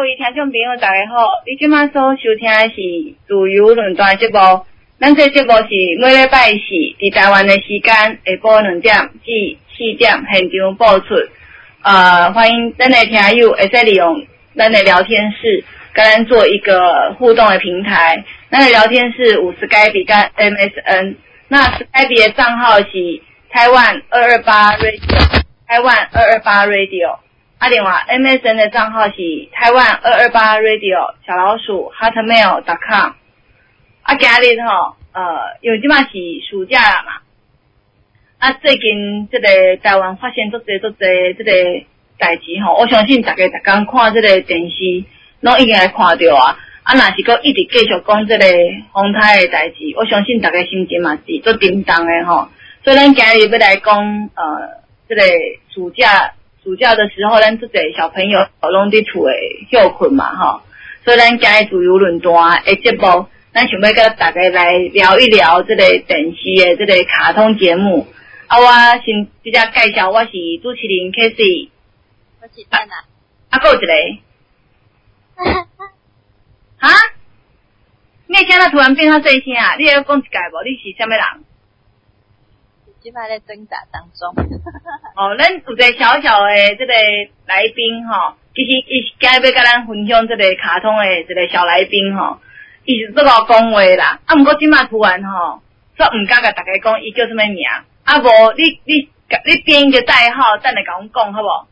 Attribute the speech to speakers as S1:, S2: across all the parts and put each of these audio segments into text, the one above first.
S1: 位听众朋友大家好，你即马所收听的是自由论坛节目，咱这节目是每礼拜四伫台湾的时间下晡2点至4点现场播出。欢迎咱的听友会使利用咱的聊天室，跟咱做一个互动的平台。咱的聊天室有 Skype 跟 MSN， 那 Skype 的账号是台湾228 Radio， 台湾228 Radio。另外 MSN 的账号是台湾228 Radio 小老鼠 hotmail.com。今日因为即马是暑假啦嘛，最近这个台湾发生足侪这个代志我相信大家逐天看这个电视，拢已经会看到啊。若是搁一直继续讲这个风台的代志，我相信大家心情嘛是足沉重的所以咱今日要来讲这个暑假的时候，咱这些小朋友拢伫厝诶休困嘛所以咱今日自由论坛的节目，咱想要跟大家来聊一聊这个电视的这个卡通节目。我先直接介绍，我是主持人 Casey。
S2: 我是蛋啊。
S1: 还有一个。哈？你现在突然变较细声啊？你要讲一解无？你是啥物人？
S2: 即摆在挣扎当中。
S1: 咱有一个小小的这个来宾其实伊今日要跟咱分享这个卡通的这个小来宾伊是这个讲话啦。不过即马突然说唔敢甲大家讲伊叫什么名。无你编一个代号，等下甲阮讲好无？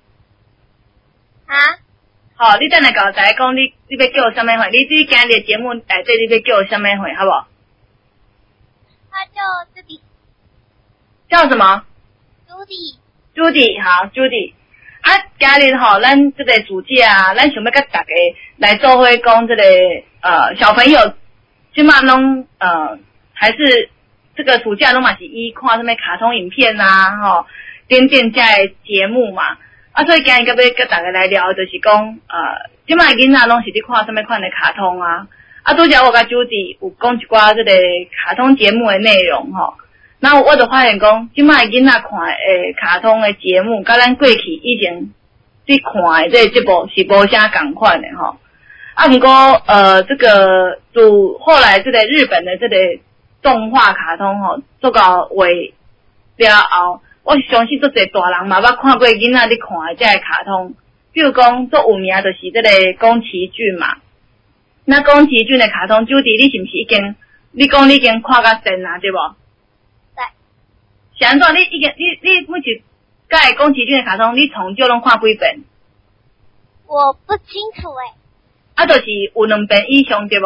S1: 你等下甲大家讲你要叫什么货？你今日的节目内底你要叫什么货？好无？
S2: 他叫这里。
S1: 叫什么
S2: ？Judy。
S1: 好 Judy。今日咱这个暑假咱想要跟大家来做伙讲这个小朋友，即马拢还是这个暑假拢嘛是以看什么卡通影片点这的节目嘛。所以今日要跟大家来聊，就是讲即马囡仔拢是伫看什么款的卡通拄则我甲 Judy 有讲一寡这个卡通节目的内容那我就发现讲，即摆囡仔看卡通的节目，甲咱过去以前去看的这个节目是无啥共款的不过这个就后来这个日本的这个动画卡通做到为了后，我相信做侪大人嘛捌看过囡仔咧看的这个卡通，比如讲做有名就是这个宫崎骏嘛。那宫崎骏的卡通，Judy你是不是已经你讲你已经看甲神啊，对无？是安怎？你每一届宫崎骏的卡通，你从少拢看几遍？
S2: 我不清楚
S1: 就是有2遍以上对无？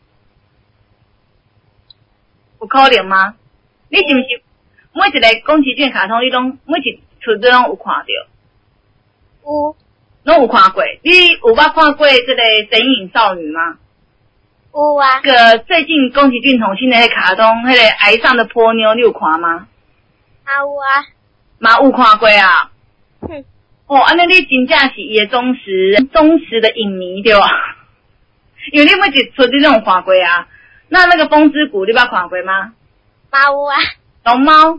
S1: 有可能吗？你是不是每一个宫崎骏卡通，你拢每一出都拢有看到？
S2: 有。
S1: 拢有看过？你有捌看过这个神隐少女吗？
S2: 有啊。
S1: 最近宫崎骏同新的卡通，那个崖上的波妞，你有看吗？
S2: 有啊。
S1: 嘛有看过啊。安尼你真正是伊的忠实的影迷对吧？因为你每一出你都有看过啊。那个风之谷你捌看过吗？
S2: 有啊。
S1: 龙猫。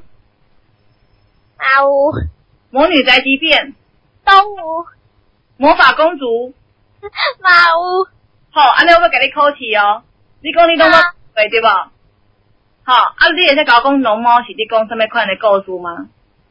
S2: 有。
S1: 魔女宅急便。
S2: 都有。
S1: 魔法公主。
S2: 有。
S1: 安尼我要给你考试你讲你拢捌对对吧？你会使甲我讲龙猫是你讲什么款的故事吗？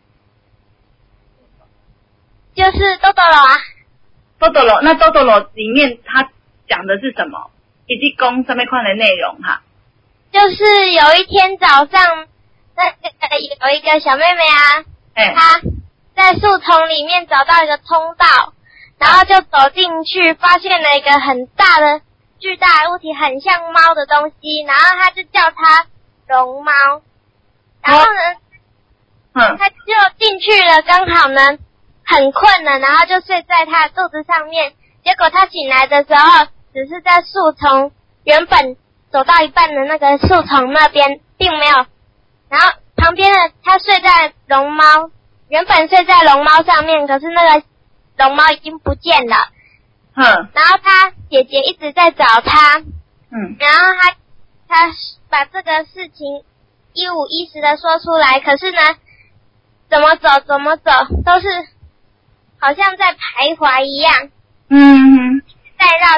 S2: 就是豆豆罗啊。
S1: 豆豆罗，那豆豆罗里面它讲的是什么？以及讲什么款的内容
S2: 就是有一天早上，有一个小妹妹她在树丛里面找到一个通道，然后就走进去，发现了一个很大的巨大的物体，很像猫的东西，然后她就叫它龙猫。然后呢她就进去了，刚好呢很困了，然后就睡在她的肚子上面。结果她醒来的时候，只是在树丛原本走到一半的那个树丛那边，并没有。然后旁边的她睡在龙猫，原本睡在龙猫上面，可是那个龙猫已经不见了。然后她姐姐一直在找她。然后她把这个事情一五一十的说出来，可是呢，怎么走都是好像在徘徊一样。在绕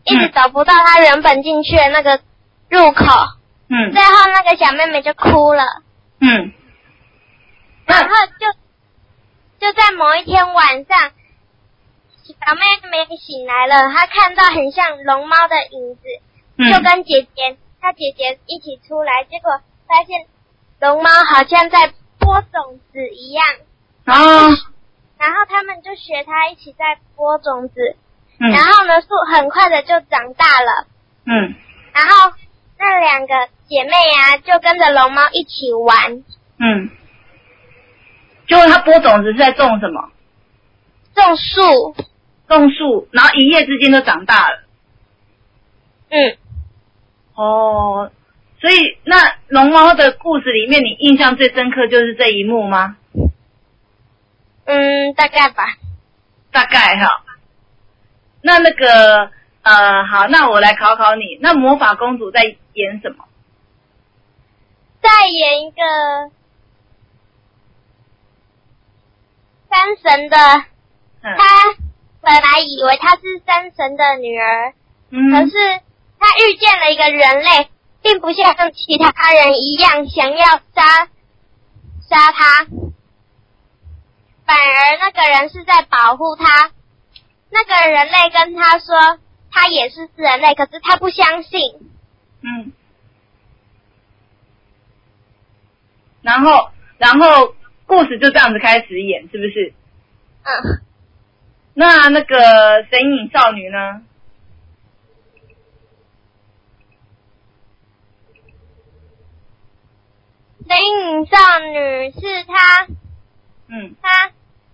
S2: 一直找不到她原本进去的那个入口。最后那个小妹妹就哭了。然后就在某一天晚上，小妹妹醒来了，她看到很像龙猫的影子，就跟她姐姐一起出来，结果发现龙猫好像在播种子一样。然后他们就学她一起在播种子。然后呢，树很快的就长大了。然后那两个姐妹啊，就跟着龙猫一起玩。
S1: 结果她播种子是在种什么？
S2: 种树。
S1: 种树，然后一夜之间就长大了。所以那龙猫的故事里面，你印象最深刻就是这一幕吗？
S2: 大概吧。
S1: 大概哈。那个好，那我来考考你，那魔法公主在演什么？
S2: 在演一个山神的，她本来以为她是山神的女儿，可是她遇见了一个人类，并不像其他人一样想要杀她，反而那个人是在保护她。那个人类跟她说她也是人类，可是她不相信。
S1: 然后故事就这样子开始演，是不是？那个神隐少女呢？
S2: 神隐少女是她她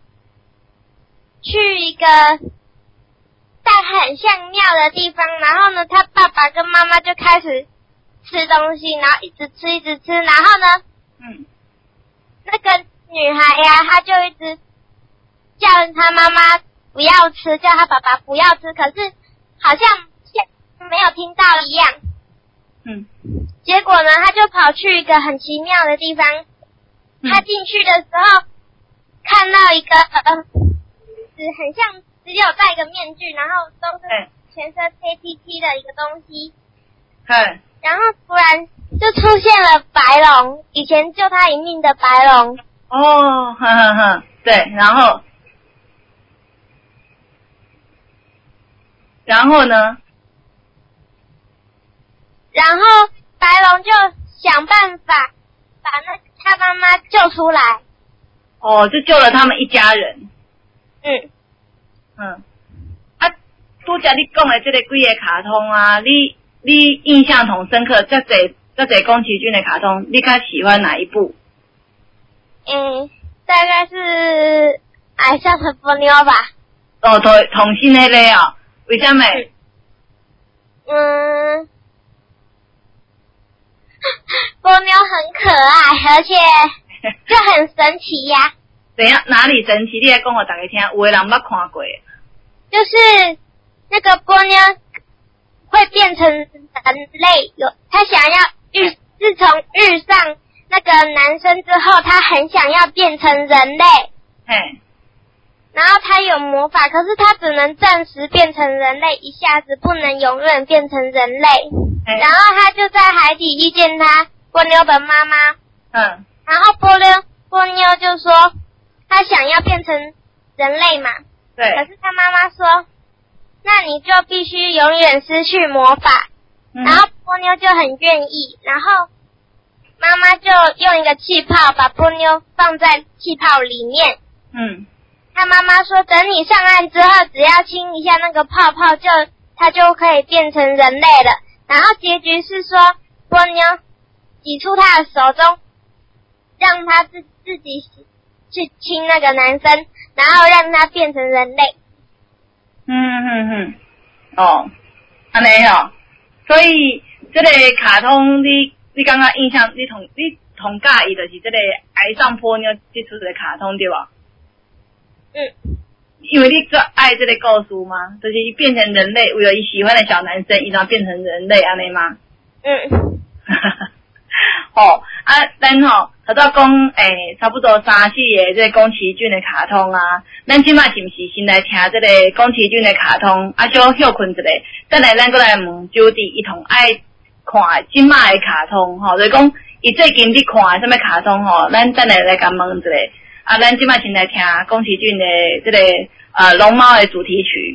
S2: 去一个很像庙的地方，然后呢，她爸爸跟妈妈就开始吃东西，然后一直吃，然后呢，那个女孩呀，她就一直叫她妈妈不要吃，叫她爸爸不要吃，可是好像没有听到一样。结果呢，她就跑去一个很奇妙的地方。她进去的时候，看到一个很像只有戴一个面具，然后都是全身黑漆漆的一个东西。然后突然就出现了白龙，以前救他一命的白龙。
S1: 对，然后呢？
S2: 然后白龙就想办法把他妈妈救出来。
S1: 就救了他们一家人。拄则你讲的这个几个卡通啊，你印象同深刻，这侪宫崎骏的卡通，你较喜欢哪一部？
S2: 大概是爱上的波妞吧。
S1: 同性那类啊？为什么？
S2: 波妞很可爱，而且就很神奇呀。
S1: 怎样？哪里神奇？你来讲给大家听，有的人捌看过。
S2: 就是那个波妞会变成人类，她想要自从遇上那个男生之后，她很想要变成人类。然后她有魔法，可是她只能暂时变成人类，一下子不能永远变成人类。然后她就在海底遇见她波妞的妈妈。然后波妞就说她想要变成人类嘛。可是她妈妈说，那你就必须永远失去魔法。然后波妞就很愿意，然后妈妈就用一个气泡把波妞放在气泡里面。他妈妈说，等你上岸之后，只要亲一下那个泡泡，它就可以变成人类了。然后结局是说，波妞挤出他的手中，让他自己去亲那个男生，然后让他变成人类。
S1: 安尼所以这个卡通你刚刚印象，你同介意就是这个爱上波妞这出的卡通对吧？因为你最爱这个故事吗？就是变成人类，为了你喜欢的小男生，一定要变成人类安尼吗？咱头早讲差不多3、4个这个宫崎骏的卡通啊，咱即摆是毋是先来听这个宫崎骏的卡通，啊小休困一下，等下咱过来问Judy，伊同爱看即摆的卡通吼，就是讲伊最近伫看什么卡通吼，咱等下来甲问一下。啊，咱即摆先来听宫崎骏的这个龙猫的主题曲。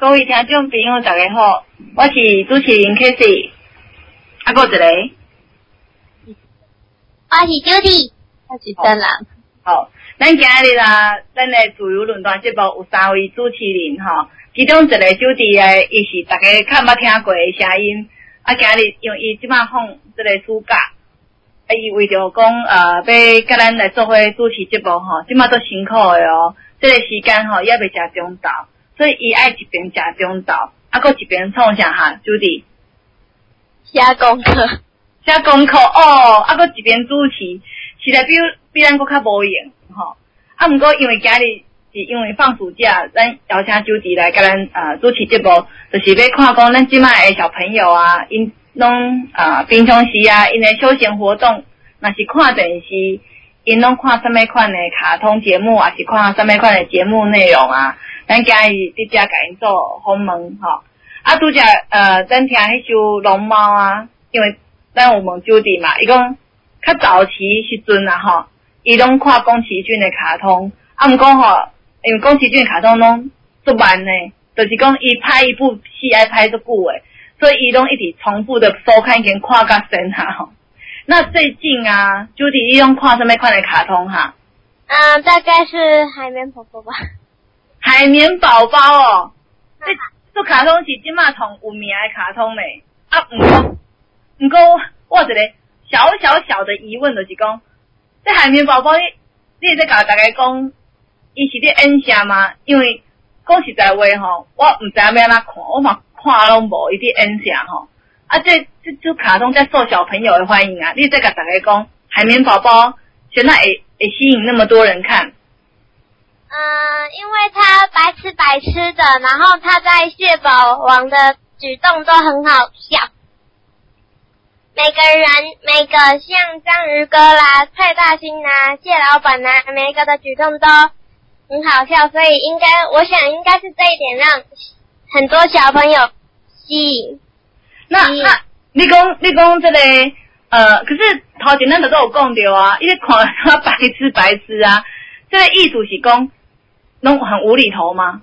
S1: 各位听众朋友大家好，我是主持人 Casey， 还有一个，
S2: 我是 Judy，
S3: 我是真人。
S1: 好，咱今日啦，咱的自由论坛节目有3位主持人吼，其中一个 Judy 诶，伊是大家较捌听过的声音，今日用伊即马放这个暑假，伊为着讲要甲咱来做伙主持节目吼，即马都辛苦的哦，这个时间吼也未食中昼，所以伊爱一边食中昼，搁一边创啥哈 ，Judy
S2: 写功课。
S1: 写功课哦，搁一边主持，实在比咱搁较无用吼。毋过因为今日是因为放暑假，咱邀请Judy来甲咱主持节目，就是要看讲咱即摆的小朋友啊，因拢平常时啊，因的休闲活动，若是看电视，因拢看什么款的卡通节目，还是看什么款的节目内容啊？咱今日伫遮甲因做访问吼。拄则咱听迄首龙猫啊，因为咱有问Judy嘛，伊讲较早期时阵啊吼，伊拢看宫崎骏的卡通，毋过吼，因为宫崎骏的卡通拢足慢呢，就是讲伊拍一部戏爱拍足久诶，所以伊拢一直重复的收看跟看甲深哈吼。那最近啊 ，Judy 伊拢看什么款的卡通哈？
S2: 大概是海绵宝宝吧。
S1: 海绵宝宝哦，这卡通是即马同有名的卡通嘞，毋过我一个小的疑问就是讲，这海绵宝宝你会甲大家讲，伊是咧演啥吗？因为讲实在话吼，我毋知影要安怎看，我嘛看拢无伊咧演啥吼。这卡通在受小朋友的欢迎啊！你再甲大家讲，海绵宝宝现在会吸引那么多人看。
S2: 因为他白痴的，然后他在蟹堡王的举动都很好笑。每个像章鱼哥啦、蔡大兴啦、蟹老板啦，每一个的举动都很好笑，所以我想应该是这一点让很多小朋友吸引。
S1: 那你讲这个可是头前咱都有讲到啊，伊咧看他白痴啊，这个意思是讲拢很无厘头吗？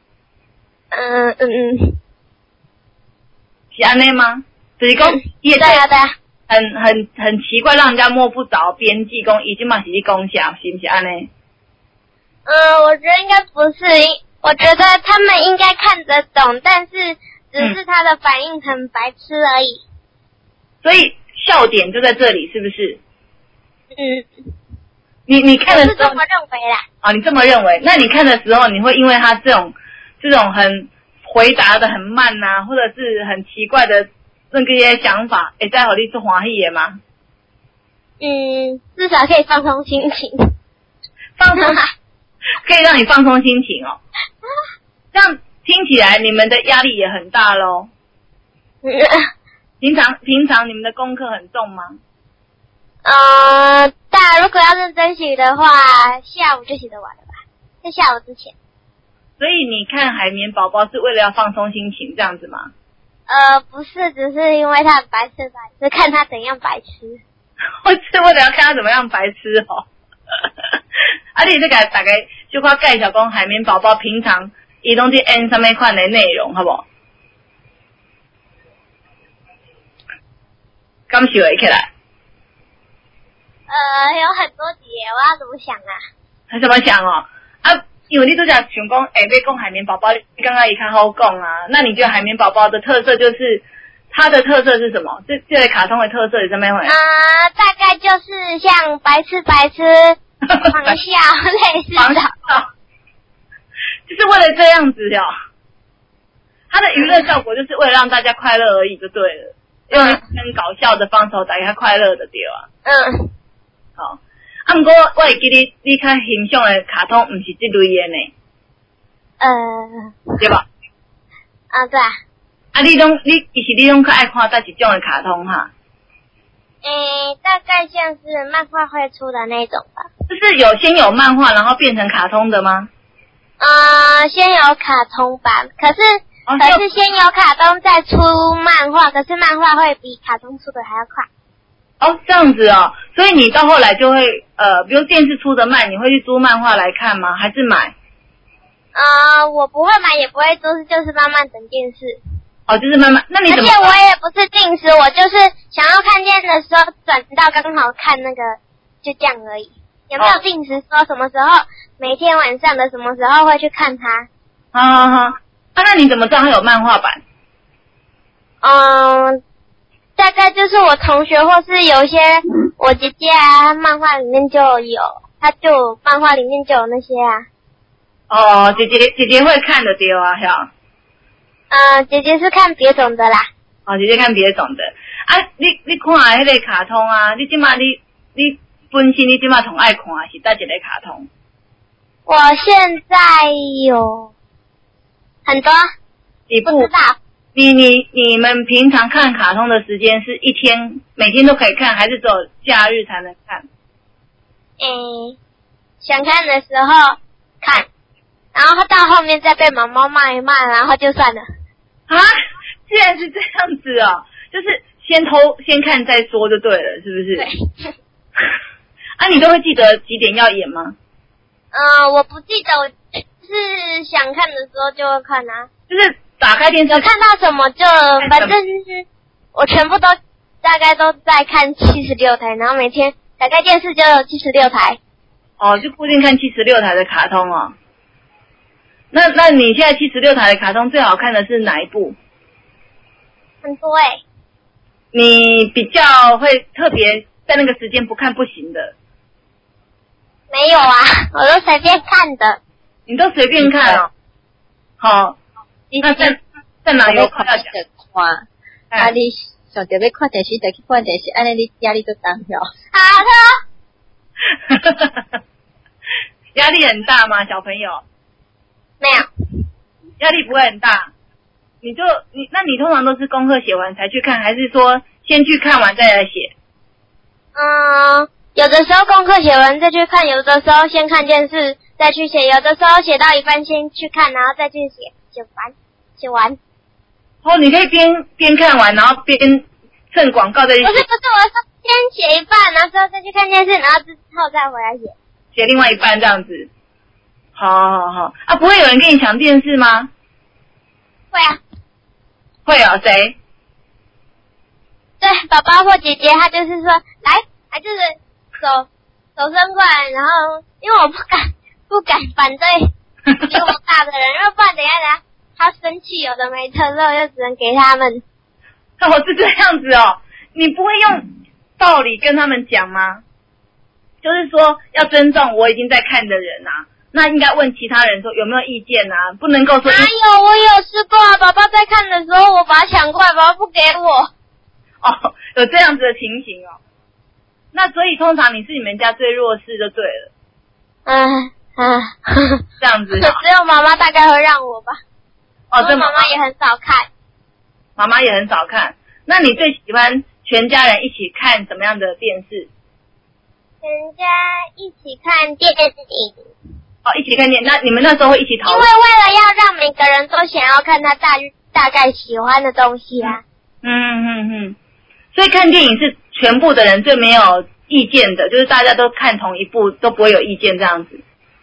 S1: 是安尼吗？就是讲伊会
S2: 对啊，
S1: 很奇怪，让人家摸不着边际，讲伊即嘛是咧讲啥，是不是安尼？
S2: 我觉得应该不是，我觉得他们应该看得懂，但是只是他的反应很白痴而已。
S1: 所以笑点就在这里，是不是？你看的时候，
S2: 我是这么认为啦。
S1: 你这么认为？那你看的时候，你会因为他这种很回答的很慢啊，或者是很奇怪的那些想法，会再互你做欢喜的吗？
S2: 至少可以放松心情。
S1: 放松可以让你放松心情哦。这样听起来你们的压力也很大咯。平常你们的功课很重吗？
S2: 如果要认真写的话，下午就写得完了吧，在下午之前。
S1: 所以你看海绵宝宝是为了要放松心情这样子吗？
S2: 不是，只是因为他很白痴，看他怎样白痴。
S1: 我是为了要看他怎么样白痴哦。你再给大家就快介绍讲海绵宝宝平常伊拢伫演什么款的内容，好不好？敢是会起来？
S2: 有很多集，我要怎么想啊？
S1: 怎么想哦？因为你都讲想讲，要讲海绵宝宝，你刚刚也看好讲啊。那你觉得海绵宝宝的特色就是它的特色是什么？这个卡通的特色是什么？
S2: 大概就是像白痴、狂笑类似的。
S1: 就是为了这样子哦。它的娱乐效果就是为了让大家快乐而已，就对了。用很搞笑的方式大家快乐的对啊。好。不过我会记你较欣赏的卡通，不是这类的呢。对吧？
S2: 对啊。
S1: 你拢较爱看哪一种的卡通哈？
S2: 大概像是漫画会出的那种吧。
S1: 就是先有漫画，然后变成卡通的吗？
S2: 先有卡通版，可是先有卡通再出漫画，可是漫画会比卡通出的还要快。
S1: 这样子哦，所以你到后来就会比如电视出的慢，你会去租漫画来看吗？还是买？
S2: 我不会买，也不会做，就是慢慢等电视。
S1: 哦，就是慢慢。那你怎么？
S2: 而且我也不是定时，我就是想要看电视的时候转到刚好看那个，就这样而已。有没有定时说什么时候每天晚上的什么时候会去看它？
S1: 那你怎么知道它有漫画版？
S2: 大概就是我同学或是有一些我姐姐啊，漫画里面就有，他就漫画里面就有那些啊。
S1: 姐姐会看的对啊，是吧？
S2: 姐姐是看别种的啦。
S1: 姐姐看别种的。你看迄个卡通啊，你即马你本身你即马同爱看是哪一个卡通？
S2: 我现在有很多，不知道。
S1: 你们平常看卡通的时间是一天每天都可以看，还是只有假日才能看？
S2: 想看的时候看，然后到后面再被妈妈骂一骂，然后就算了。
S1: 既然是这样子哦，就是先看再说就对了，是不是？
S2: 对。
S1: 你都会记得几点要演吗？
S2: 我不记得，我是想看的时候就会看啊。
S1: 就是打开电视
S2: 有看到什么就，反正我全部都大概都在看76台，然后每天打开电视就有76台。
S1: 就固定看76台的卡通哦。那你现在76台的卡通最好看的是哪一部？
S2: 很多
S1: 你比较会特别在那个时间不看不行的？
S2: 没有啊，我都随便看的。
S1: 你都随便看哦。好，那在哪有看要讲？
S3: 你想着要看电视就去看电视，安尼你压力就大了。
S2: 好
S1: 的。压力很大吗，小朋友？
S2: 没有。
S1: 压力不会很大。那你通常都是功课写完才去看，还是说先去看完再来写？
S2: 有的时候功课写完再去看，有的时候先看电视再去写，有的时候写到一半先去看，然后再去写完。
S1: 你可以边看完，然后边趁广告再去写。不是，
S2: 我说先写一半，然后之后再去看电视，然后之后再回来写。
S1: 写另外一半这样子。好。不会有人跟你抢电视吗？
S2: 会啊。
S1: 会哦，谁？
S2: 对，宝宝或姐姐，他就是说来，就是手伸过来，然后因为我不敢反对比我大的人，因为不然等一下他生气有的没特，所以我就只能给他们。
S1: 是这样子哦，你不会用道理跟他们讲吗？就是说要尊重我已经在看的人啊，那应该问其他人说有没有意见啊，不能够说。
S2: 哪有，我有试过啊，宝宝在看的时候我把他抢过来，宝宝不给我。
S1: 有这样子的情形哦。那所以通常你是你们家最弱势就对了。这样子。
S2: 只有妈妈大概会让我吧。这妈妈也很少看。
S1: 妈妈也很少看。那你最喜欢全家人一起看什么样的电视？
S2: 全家一起看电影。
S1: 一起看电影。那你们那时候会一起讨论？
S2: 因为为了要让每个人都想要看他大概喜欢的东西啊。
S1: 所以看电影是全部的人最没有意见的，就是大家都看同一部都不会有意见这样子。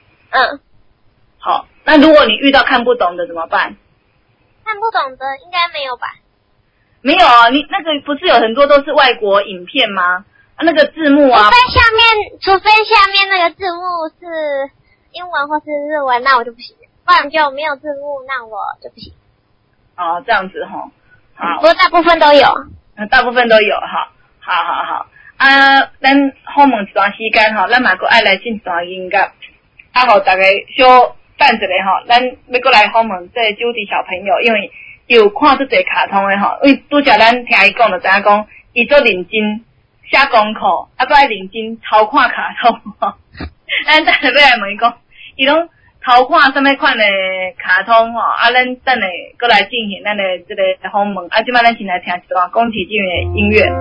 S1: 好，那如果你遇到看不懂的怎么办？
S2: 看不懂的应该没有吧？
S1: 没有啊，你那个不是有很多都是外国影片吗？那个字幕啊。
S2: 除非下面那个字幕是英文或是日文，那我就不行，不然就没有字幕，那我就不行。
S1: 这样子齁。好。
S2: 不过大部分都有。
S1: 大部分都有哈。好。咱好问一段时间咱嘛阁爱来进一段音乐，互大家小等一下咱要阁来好问这Judy小朋友，因为有看这侪卡通的因为拄则咱听伊讲就知影讲，伊做认真写功课，阁爱认真偷看卡通咱等下要来问伊讲，伊拢偷看什么款的卡通咱等下阁来进行咱的这个访问。即摆咱先来听一段宫崎骏的音乐。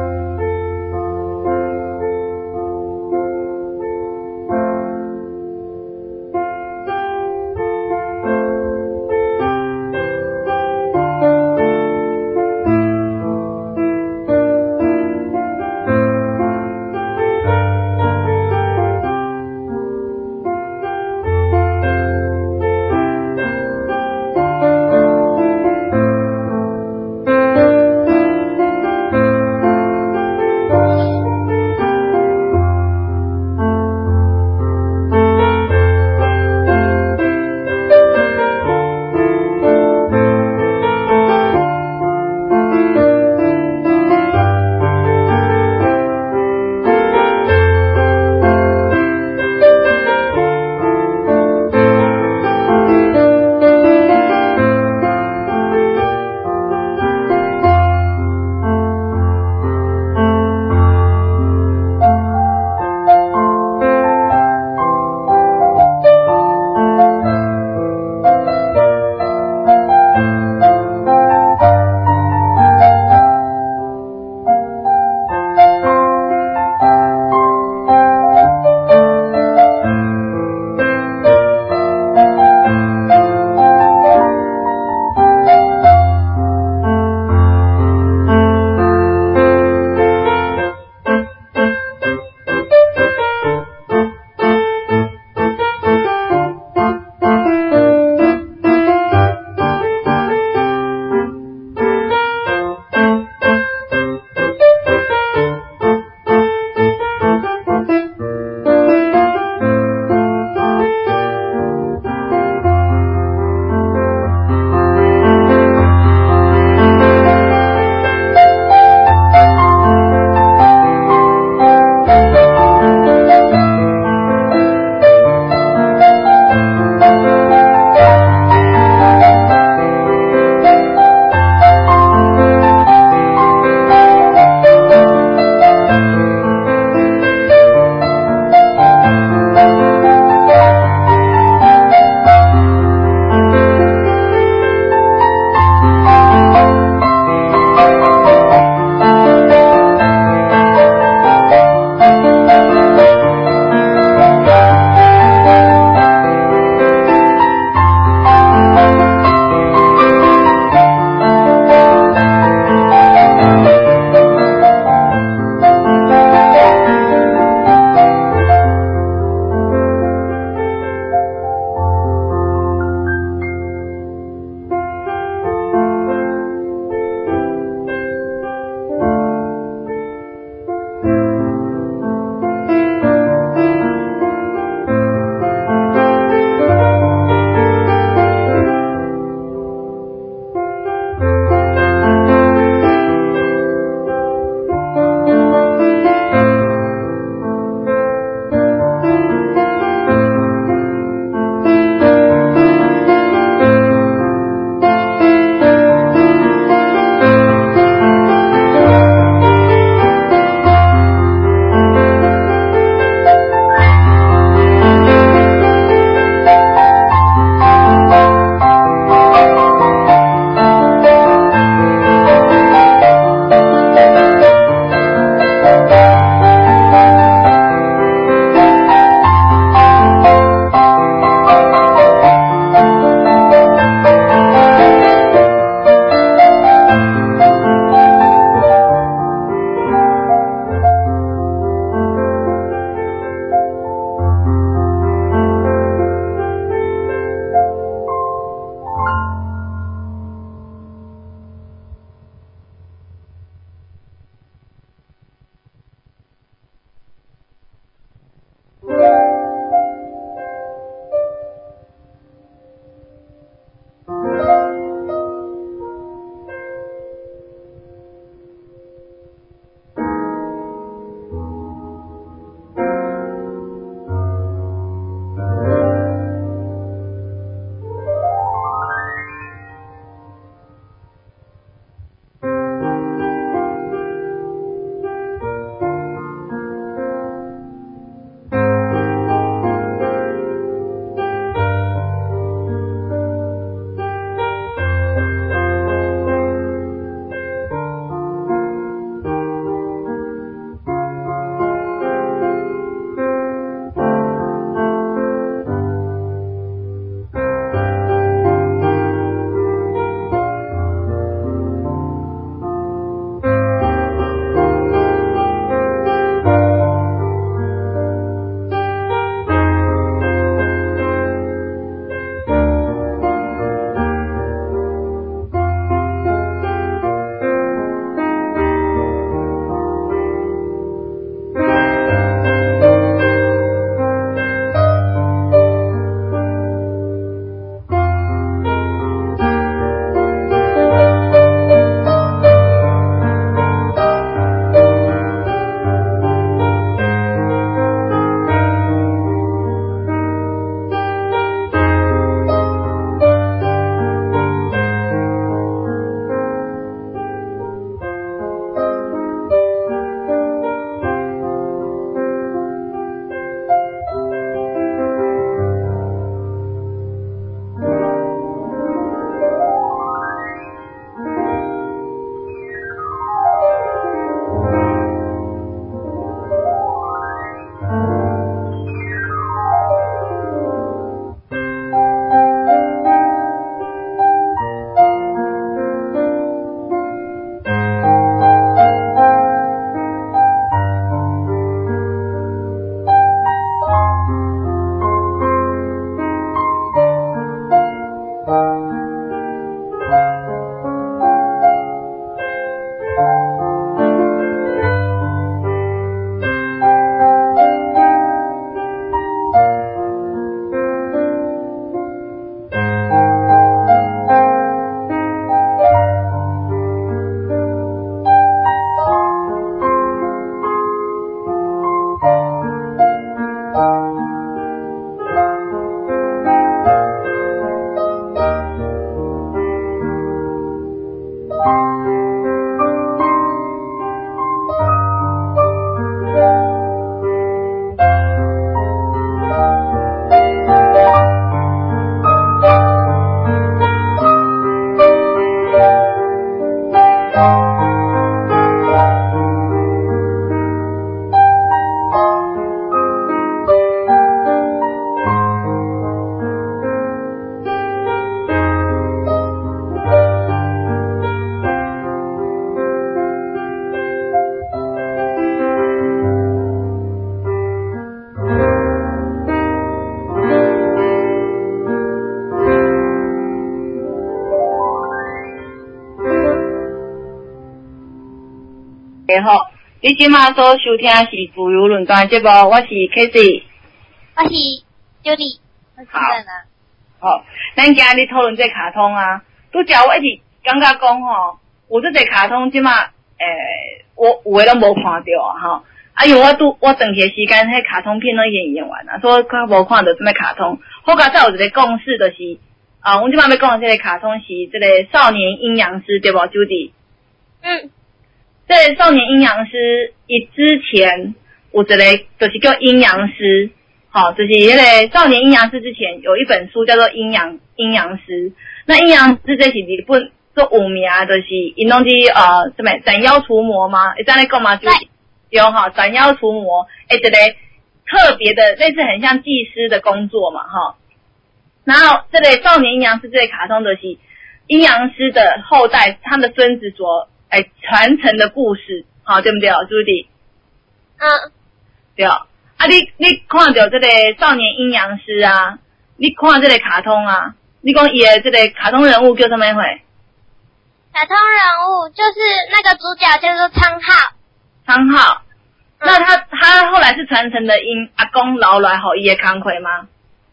S1: 好，你今嘛所收听是自由论坛节目，我是 Casey，
S2: 我是 Judy，
S1: 好，咱今日讨论这卡通啊，拄则我一直感觉讲吼，有这个卡通即嘛，我有诶拢无看到啊吼。啊，因为我长期时间，迄卡通片拢演完啊，所以我无看到什么卡通。好佳再有一个共识，就是阮即摆要讲的这个卡通是这个少年阴阳师，对无 ，Judy？ 这个少年阴阳师，伊之前有一个就是叫阴阳师，好，就是那个少年阴阳师之前有一本书叫做阴阳师。那阴阳师这是日本做有名，就是因拢去什么斩妖除魔吗？会这样来讲吗 ，Judy？有哈，斩妖除魔，一个特别的，类似很像祭司的工作嘛，哈。然后这个少年阴阳师这个卡通的是阴阳师的后代，他们的孙子所传承的故事，好对不对，Judy？对啊，你看到这个少年阴阳师啊，你看这个卡通啊，你讲伊的这个卡通人物叫什么会？
S2: 卡通人物就是那个主角叫做昌
S1: 浩，那他后来是传承的因阿公留来互伊的工课吗？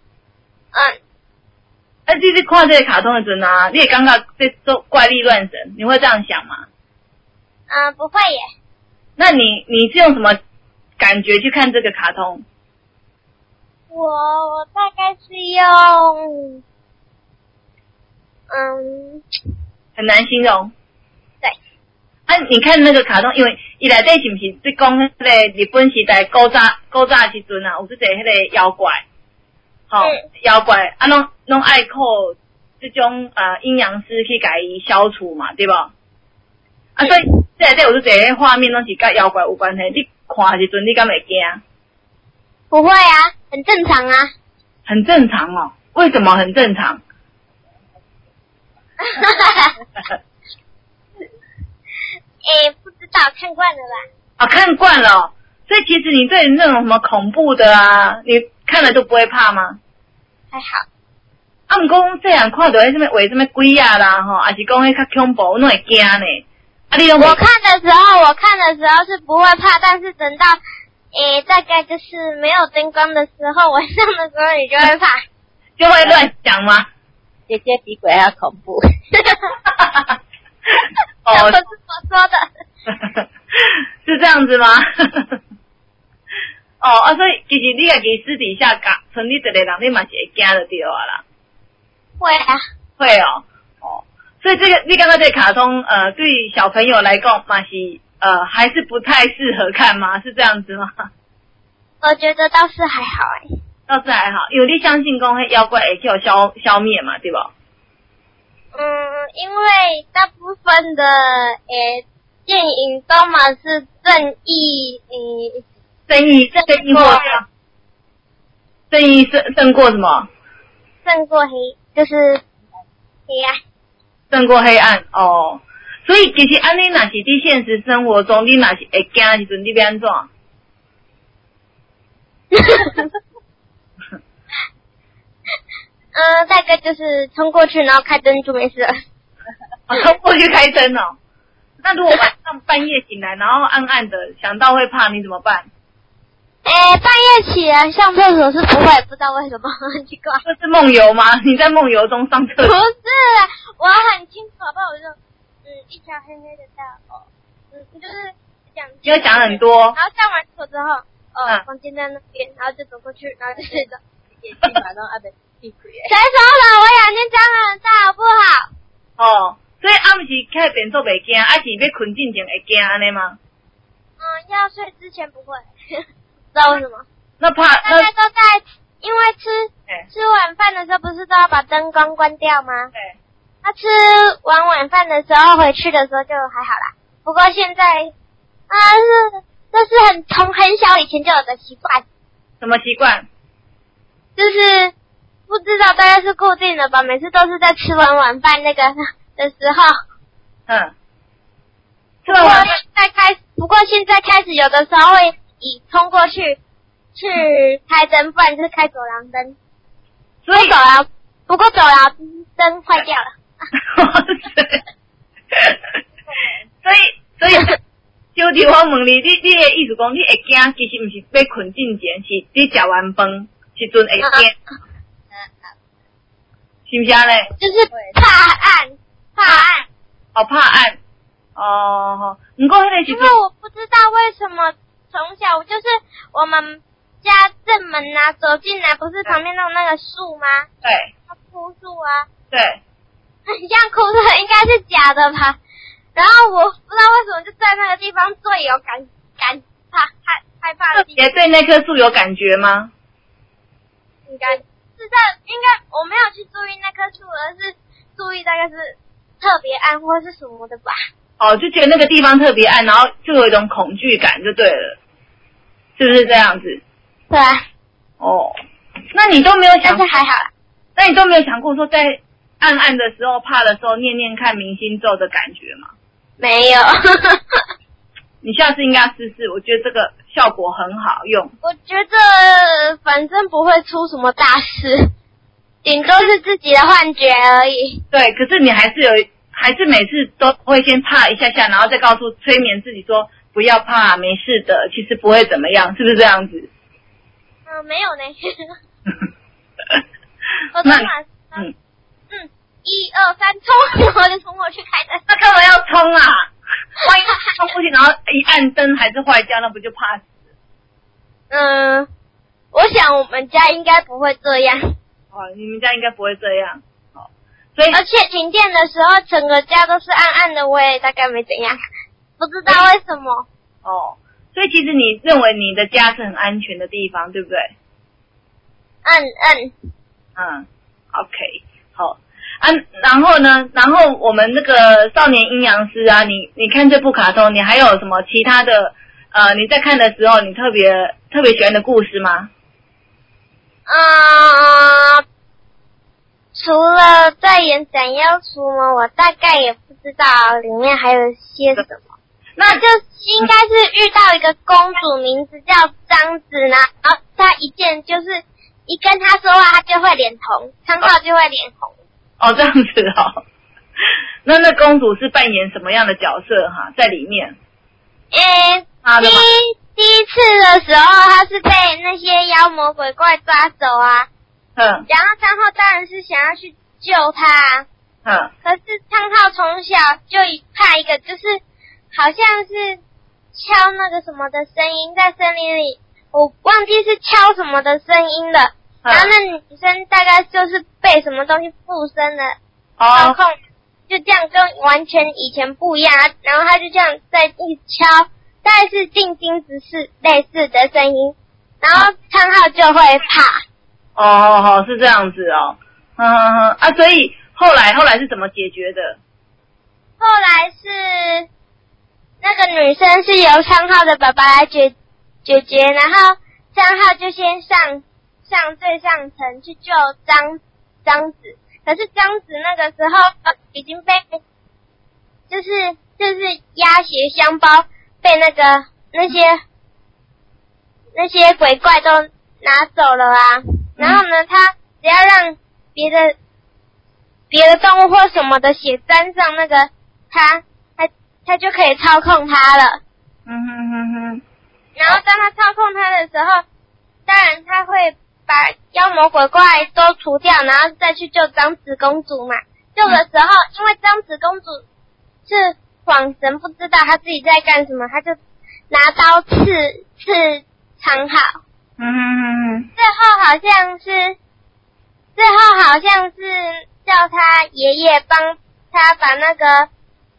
S1: 你看这个卡通的时候啊，你也感觉在做怪力乱神，你会这样想吗？
S2: 不会耶。
S1: 那你是用什么感觉去看这个卡通？
S2: 我大概是用
S1: 很难形容。
S2: 对。
S1: 你看那个卡通，因为伊内底是不是在讲迄个日本时代古早时阵啊，有这个迄个妖怪，妖怪拢爱靠这种阴阳师去甲伊消除嘛，对吧？所以这内底有这个画面拢是甲妖怪有关系，你看的时阵你敢会惊？
S2: 不会啊，很正常啊。
S1: 很正常哦，为什么很正常？
S2: 不知道，看惯了吧？
S1: 看惯了哦，所以其实你对那种什么恐怖的啊，你看了都不会怕吗？
S2: 还好。
S1: 不过这样看到什么为什么鬼啊啦吼，还是讲迄较恐怖，那会惊呢？
S2: 我看的时候是不会怕，但是等到大概就是没有灯光的时候，晚上的时候你就会怕，
S1: 就会乱想吗？
S3: 姐姐比鬼还要恐怖。
S2: 这不是我说的。
S1: 是这样子吗？所以其实你家己私底下剩你一个人，你嘛是会惊就对啊啦。
S2: 会啊。
S1: 会哦。所以这个你刚刚这个卡通对小朋友来讲嘛是还是不太适合看吗？是这样子吗？
S2: 我觉得倒是还好
S1: 倒是还好，因为你相信讲妖怪会去消灭嘛，对吧？
S2: 因为大部分的电影都嘛是正义或
S1: 正义胜过什么？
S2: 胜过就是黑暗。
S1: 胜过黑暗哦。所以其实安尼若是在现实生活中，你若是会惊的时阵，你要安怎？
S2: 大概就是冲过去，然后开灯就没事了。
S1: 冲过去开灯哦。那如果晚上半夜醒来，然后暗暗的，想到会怕，你怎么办？
S2: 半夜起来上厕所是不会，不知道为什么，很奇怪。
S1: 这是梦游吗？你在梦游中上厕所？
S2: 不是，我很清楚，好不好？我就一条黑黑的道，就是讲，
S1: 因为讲很多。
S2: 然后上完厕所之后，房间在那边，然后就走过去，然后就睡着。
S3: 眼睛马上被闭嘴。
S2: 谁说了？我眼睛张很大，好不好？
S1: 所以暗时开变做袂惊，还是要困之前会惊安尼吗？
S2: 要睡之前不会。不知道为什么？
S1: 那怕
S2: 大家都在，因为吃晚饭的时候不是都要把灯光关掉吗？
S1: 对。
S2: 他吃完晚饭的时候回去的时候就还好啦。不过现在这是从很小以前就有的习惯。
S1: 什么习惯？
S2: 就是不知道大概是固定的吧，每次都是在吃完晚饭那个的时候。吃完晚饭不过现在开始有的时候会冲过去开灯，不然就是开走廊灯。不过走廊灯坏掉了。
S1: 所以丢伫我问你的意思讲，你会惊，其实毋是要困进前，是你食完饭时阵会惊，是毋是啊咧？
S2: 就是怕暗。
S1: 哦，怕暗。哦，不过那个时
S2: 因为我不知道为什么从小就是我们家正门啊，走进来不是旁边都有那个树吗？
S1: 对。
S2: 枯树啊。
S1: 对。
S2: 很像枯树，应该是假的吧？然后我不知道为什么就在那个地方最有害怕的地方。
S1: 也对那棵树有感觉吗？
S2: 应该我没有去注意那棵树，而是注意大概是特别暗或是什么的吧。
S1: 哦，就觉得那个地方特别暗，然后就有一种恐惧感，就对了，是不是这样子？
S2: 对啊。
S1: 哦，那你都没有想，
S2: 但是还好啦。
S1: 那你都没有想过说在暗暗的时候、怕的时候念念看明星咒的感觉吗？
S2: 没有。
S1: 你下次应该试试，我觉得这个效果很好用。
S2: 我觉得反正不会出什么大事，顶多是自己的幻觉而已。
S1: 对，可是你还是每次都会先怕一下下，然后再告诉催眠自己说不要怕，没事的，其实不会怎么样，是不是这样子？
S2: 没有呢。我
S1: 那
S2: 1、2、3冲，我就冲过去开灯。
S1: 那干嘛要冲啊？万一冲过去，然后一按灯还是坏掉，那不就怕死？
S2: 我想我们家应该不会这样。
S1: 哦，你们家应该不会这样。哦，所以
S2: 而且停电的时候，整个家都是暗暗的，我也大概没怎样，不知道为什么。
S1: 哦，所以其实你认为你的家是很安全的地方，对不对？OK， 好。然后呢？然后我们那个少年阴阳师啊，你看这部卡通，你还有什么其他的你在看的时候，你特别喜欢的故事吗？
S2: 除了在演斩妖除魔，我大概也不知道里面还有些什么。那就应该是遇到一个公主，名字叫张子，然后她一见就是一跟她说话，她就会脸红，昌浩就会脸红。
S1: 哦，这样子哦。那公主是扮演什么样的角色哈？在里面？第一次的时候，她是被那些妖魔鬼怪抓走啊。然后昌浩当然是想要去救她。可是昌浩从小就怕一个，就是好像是敲那个什么的声音，在森林里，我忘记是敲什么的声音了。然后那女生大概就是被什么东西附身的操控，就这样跟完全以前不一样。然后她就这样在一敲，大概是进金子是类似的声音，然后昌浩就会怕。是这样子哦。所以后来是怎么解决的？
S2: 后来是那个女生是由昌浩的爸爸来解决，然后昌浩就先上最上层去救张子，可是张子那个时候已经被就是鸭血香包被那些鬼怪都拿走了啊。然后呢，他只要让别的动物或什么的血沾上那个他就可以操控他了。然后当他操控他的时候，当然他会把妖魔鬼怪都除掉，然后再去救张子公主嘛。救的时候，因为张子公主是恍神，不知道她自己在干什么，她就拿刀刺昌浩。最后好像是叫他爷爷帮他把那个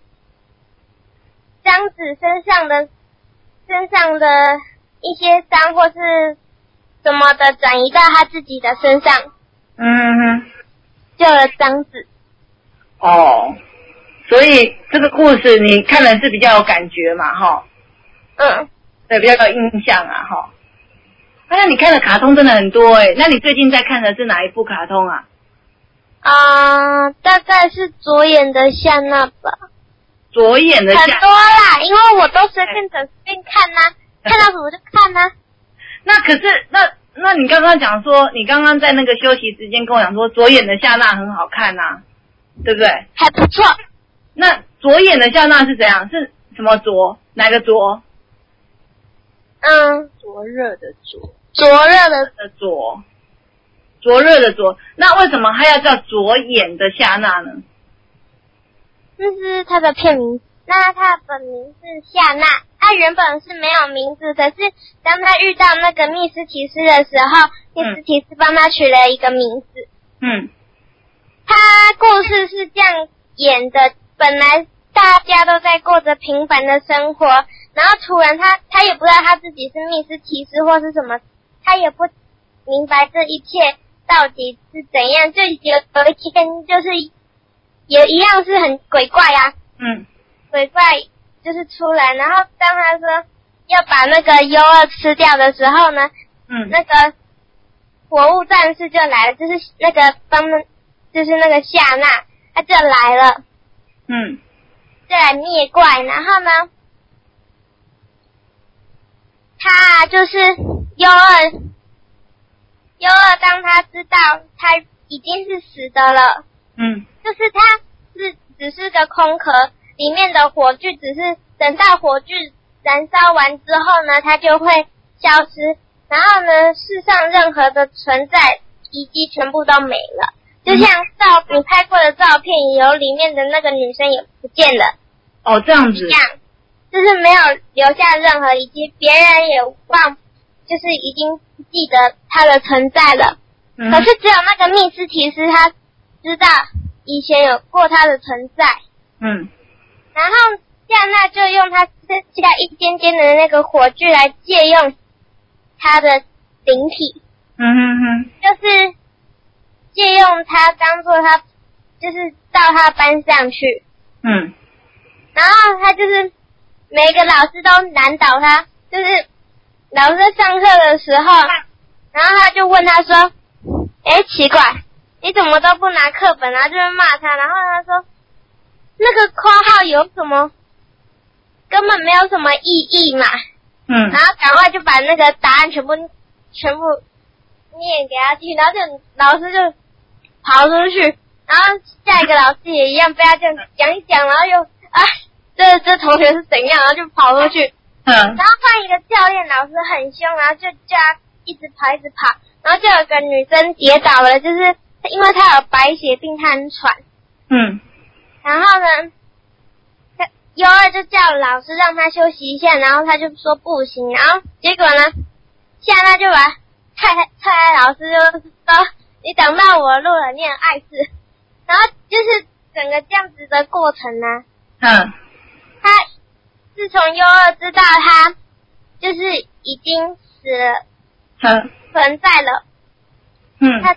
S2: 张子身上的一些伤或是什么的转移到他自己的身上。救了张子。
S1: 所以这个故事你看的是比较有感觉嘛，哈。对，比较有印象啊，哈。那你看的卡通真的很多那你最近在看的是哪一部卡通啊？
S2: 大概是左眼的夏娜吧。
S1: 左眼的夏娜
S2: 很多啦，因为我都随便看啊，看到什么就看啊。
S1: 那可是那你刚刚讲说，你刚刚在那个休息时间跟我讲说，左眼的夏娜很好看啊，对不对？
S2: 还不错。
S1: 那左眼的夏娜是怎样？是什么灼？哪个灼？
S3: 灼热的灼。
S2: 灼热的
S1: 灼。灼热的灼。那为什么他要叫灼眼的夏娜呢？
S2: 这是他的片名。那他的本名是夏娜，他原本是没有名字，可是当他遇到那个密斯提斯的时候，密斯提斯帮他取了一个名字。他故事是这样演的，本来大家都在过着平凡的生活，然后突然他也不知道他自己是密斯提斯或是什么，他也不明白这一切到底是怎样，就有一天就是也一样是很鬼怪啊。鬼怪就是出来，然后当他说要把那个优二吃掉的时候呢，那个火物战士就来了，就是那个就是那个夏娜，他就来了，就来灭怪。然后呢，他就是优二，当他知道他已经是死的了，就是他只是个空壳。里面的火炬只是等到火炬燃烧完之后呢，它就会消失，然后呢，世上任何的存在遗迹全部都没了，就像你拍过的照片，有里面的那个女生也不见了。
S1: 这样子。
S2: 这样，就是没有留下任何遗迹，别人也就是已经记得它的存在了。可是只有那个密斯提斯他知道以前有过它的存在。然后夏娜就用她剩下一点点的那个火炬来借用她的灵体，就是借用它当做她就是到她班上去，然后她就是每个老师都难倒她，就是老师在上课的时候，然后他就问她说，奇怪，你怎么都不拿课本啊？就会骂她，然后她说，那个括号有什么？根本没有什么意义嘛。然后赶快就把那个答案全部念给他听，然后就老师就跑出去，然后下一个老师也一样被他这样讲一讲，然后又这同学是怎样，然后就跑出去。然后换一个教练，老师很凶，然后就叫他一直跑，然后就有个女生跌倒了，就是因为她有白血病，她很喘。然后呢，优二就叫老师让他休息一下，然后他就说不行，然后结果呢，夏娜就把蔡老师就说你挡到我的路了，你很碍事。然后就是整个这样子的过程呢，他自从优二知道他就是已经死了，存在了，他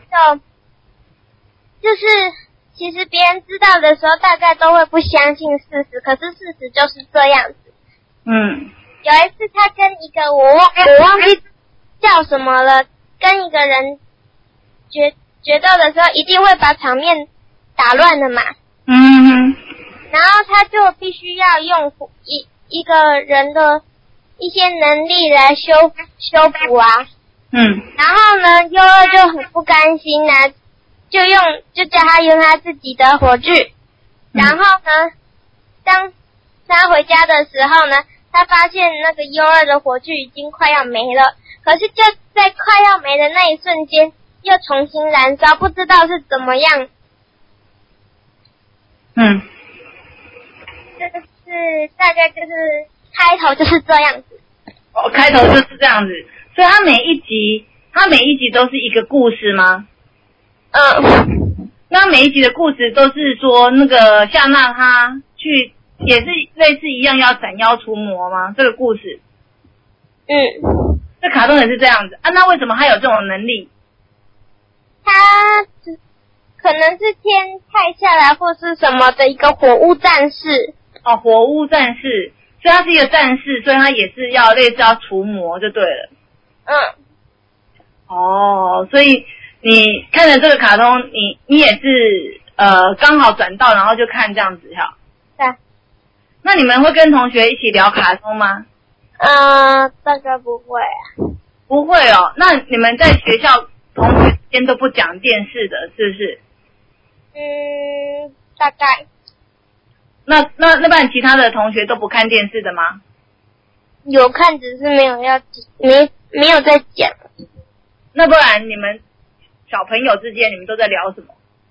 S2: 就是其实别人知道的时候，大概都会不相信事实，可是事实就是这样子。有一次他跟一个我忘记叫什么了，跟一个人决斗的时候，一定会把场面打乱的嘛。然后他就必须要用一个人的一些能力来修补啊。然后呢，优二就很不甘心啊。就叫他用他自己的火炬，然后呢，当他回家的时候呢，他发现那个优二的火炬已经快要没了，可是就在快要没的那一瞬间，又重新燃烧，不知道是怎么样。就是大概就是开头就是这样子。
S1: 开头就是这样子，所以他每一集都是一个故事吗？那每一集的故事都是说那个夏娜她去也是类似一样要斩妖除魔吗？这个故事？这卡通也是这样子啊？那为什么他有这种能力？
S2: 他可能是天派下来或是什么的一个火物战士。
S1: 火物战士，所以他是一个战士，所以他也是要类似要除魔就对了。所以你看了这个卡通，你也是刚好转到，然后就看这样子哈。
S2: 对。
S1: 那你们会跟同学一起聊卡通吗？
S2: 大概不会啊。
S1: 不会哦，那你们在学校同学之间都不讲电视的，是不是？
S2: 大概。
S1: 那不然其他的同学都不看电视的吗？
S2: 有看，只是没有没有在讲。
S1: 那不然你们小朋友之间你们都在聊什么？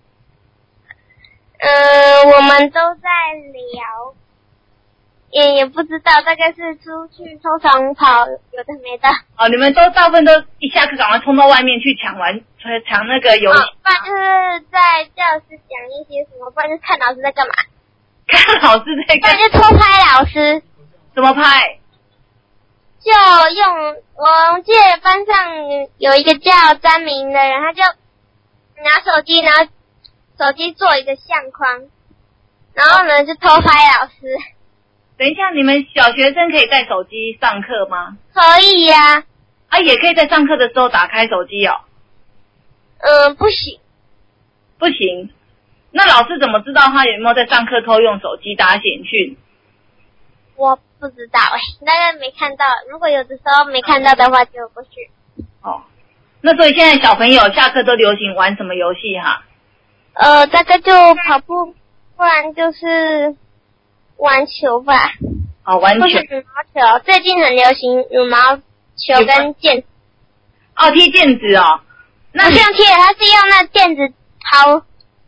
S2: 我们都在聊，也不知道，大概是出去操场跑，有的没的。
S1: 哦，你们都大部分都一下课赶快冲到外面去抢那个游戏。
S2: 不然就是在教室讲一些什么，不然就是看老师在干嘛。
S1: 看老师在干嘛？
S2: 不然就偷拍老师。
S1: 怎么拍？
S2: 就我记得班上有一个叫詹明的人，他就拿手机，然后手机做一个相框，然后呢就偷拍老师。
S1: 等一下，你们小学生可以带手机上课吗？
S2: 可以呀。
S1: 也可以在上课的时候打开手机哦。
S2: 不行。
S1: 不行。那老师怎么知道他有没有在上课偷用手机打简讯？
S2: 我不知道大概没看到。如果有的时候没看到的话，就不去。
S1: 那所以现在小朋友下课都流行玩什么游戏哈？
S2: 大概就跑步，不然就是玩球吧。
S1: 玩球。
S2: 或是羽毛球，最近很流行羽毛球跟毽子。
S1: 踢毽子哦。那
S2: 不是用踢的，它是用那毽子抛。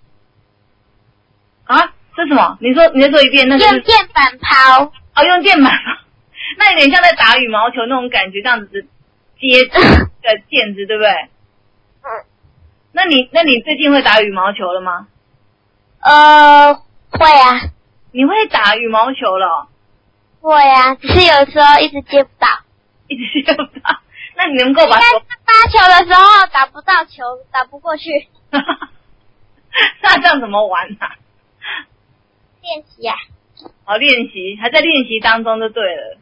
S1: 这什么？你说一遍，那
S2: 用电板抛。
S1: 用电板抛。那有点像在打羽毛球那种感觉，这样子接的毽子，对不对？那你最近会打羽毛球了吗？
S2: 会啊。
S1: 你会打羽毛球了？
S2: 会啊，只是有时候一直接不到。
S1: 那你能够把
S2: 球发球的时候打不到球，打不过去。
S1: 那这样怎么玩啊？
S2: 练习啊。
S1: 练习，还在练习当中就对了。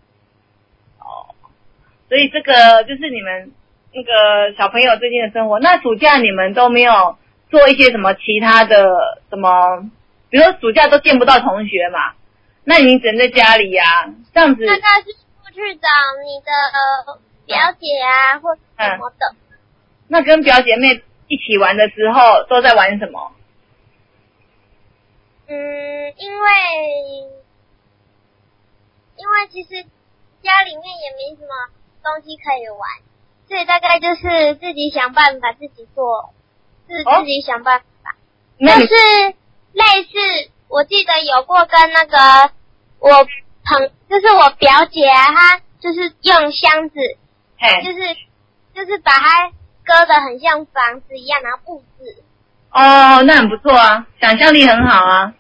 S1: 所以这个就是你们那个小朋友最近的生活。那暑假你们都没有做一些什么其他的什么？比如说暑假都见不到同学嘛，那你只能在家里呀，这样子。
S2: 大概是出去找你的表姐啊，或什么的。
S1: 那跟表姐妹一起玩的时候都在玩什么？
S2: 因为其实家里面也没什么东西可以玩，所以大概就是自己想办法自己做，自己想办法。就是类似，我记得有过跟那个就是我表姐啊，她就是用箱子，就是把它割得很像房子一样，然后布置。
S1: 那很不错啊，想象力很好啊。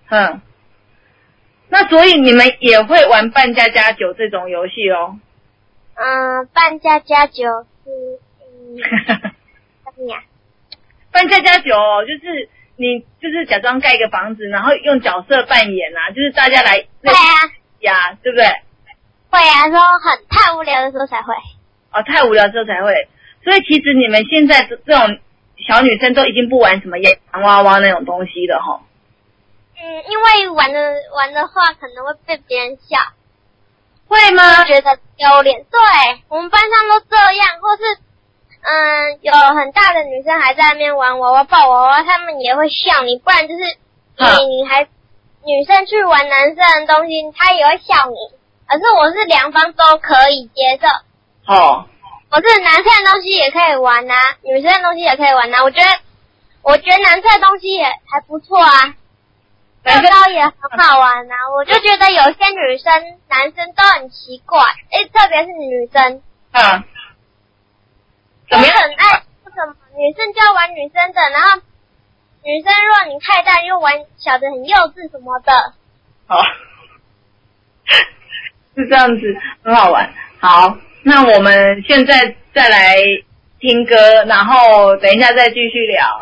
S1: 那所以你们也会玩扮家家酒这种游戏哦？
S2: 扮家家酒是什么呀？
S1: 扮家家酒就是你就是假装盖一个房子，然后用角色扮演啊，就是大家来
S2: 对啊
S1: 呀，对不对？
S2: 会啊，说太无聊的时候才会。
S1: 太无聊的时候才会。所以其实你们现在这种小女生都已经不玩什么洋娃娃那种东西了齁。
S2: 因为玩的话可能会被别人笑。
S1: 会吗？
S2: 觉得丢脸。对，我们班上都这样，或是有很大的女生还在那边玩娃娃抱娃娃，他们也会笑你，不然就是女生去玩男生的东西，他也会笑你。可是我是两方都可以接受。我是男生的东西也可以玩啊，女生的东西也可以玩啊。我觉得男生的东西也还不错啊。乐高也很好玩啊，我就觉得有些女生、男生都很奇怪，特别是女生。
S1: 怎么样？
S2: 很爱什么女生就要玩女生的，然后女生如果你太大又玩小的很幼稚什么的。
S1: 是这样子，很好玩。好，那我们现在再来听歌，然后等一下再继续聊。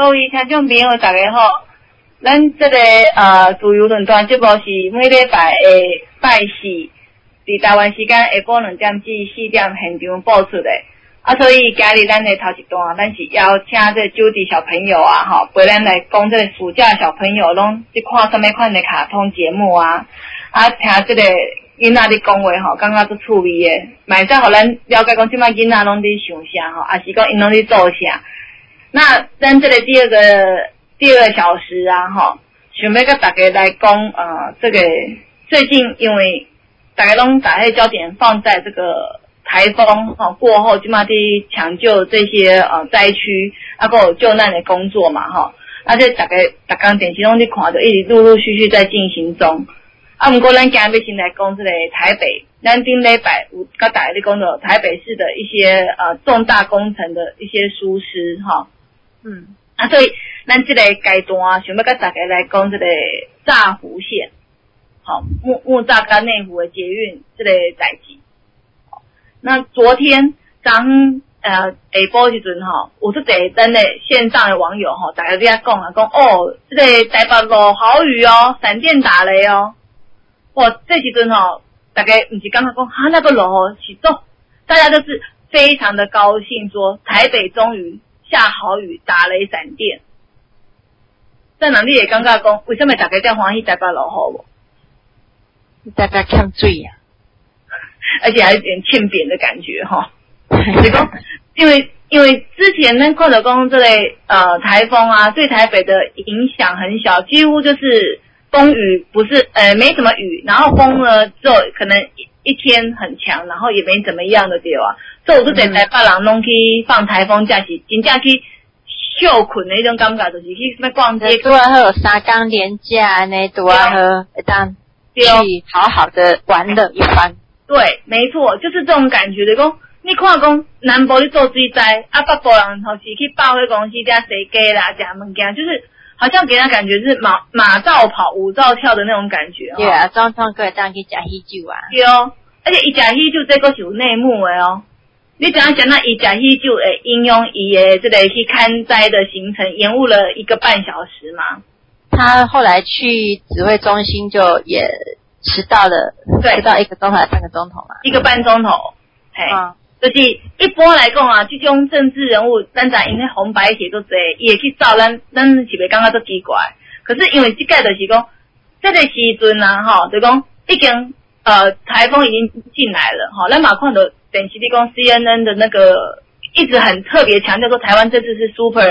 S1: 各位听众朋友大家好，咱这个自由论坛节目是每礼拜的拜四，伫台湾时间下晡2点至4点现场播出的。所以今日咱的头一段，咱是邀请这主持小朋友啊，陪咱来讲这个暑假小朋友拢去看什么款的卡通节目啊，听这个囡仔咧讲话感觉足趣味的，嘛会使互咱了解讲即摆囡仔拢伫想啥还是讲因拢伫做啥。那咱这个第二个小时啊想要跟大家来讲这个最近因为大家拢把迄焦点放在这个台风过后，即马伫抢救这些灾区还有救难的工作嘛这大家逐工电视拢伫看着，一直陆陆续续在进行中。不过咱今日要先来讲这个台北，咱顶礼拜有跟大家咧讲到台北市的一些重大工程的一些疏失所以咱这个阶段想要跟大家来讲这个乍湖线木栅跟内湖的捷运这个代志。那昨天早上下晡时阵有出侪咱的线上的网友大家在讲这个台北路好雨闪电打雷这时阵大家不是刚刚讲那个路是走，大家都是非常的高兴，说台北终于下好雨打雷闪电。但人你也感觉讲为什么大家这样欢喜台北路好无？
S3: 大家看水啊，
S1: 而且还有点欠扁的感觉是讲因为之前咱看到讲这个台风啊，对台北的影响很小，几乎就是风雨不是没什么雨，然后风呢就可能一天很强，然后也没怎么样的对啊。所以我都在台北人拢去放台风假，是真正去休困的那种感觉，就是去什么逛街。
S3: 拄好有3天连假呢，拄好会当去好好的玩了一番。
S1: 对，没错，就是这种感觉的。讲你看讲南部你做水灾，北部人头是去百货公司加洗鸡啦，加物件，就是好像给人感觉是马照跑，舞照跳的那种感觉。
S3: 对啊，总统可以当去吃喜酒啊。
S1: 对而且伊吃喜酒这个是有内幕的你怎样想到伊吃喜酒会影响伊的这个去看灾的行程，延误了1个半小时吗？
S3: 他后来去指挥中心就也迟到了，迟到1个钟头还3个钟头嘛
S1: ，1个半钟头。就是一般来讲啊，这种政治人物，咱在因迄红白写都侪，伊会去照咱是袂感觉足奇怪。可是因为这个就是讲，这个时阵啊，就讲已经台风已经进来了咱嘛看到电视里讲 CNN 的那个一直很特别强调说台湾这次是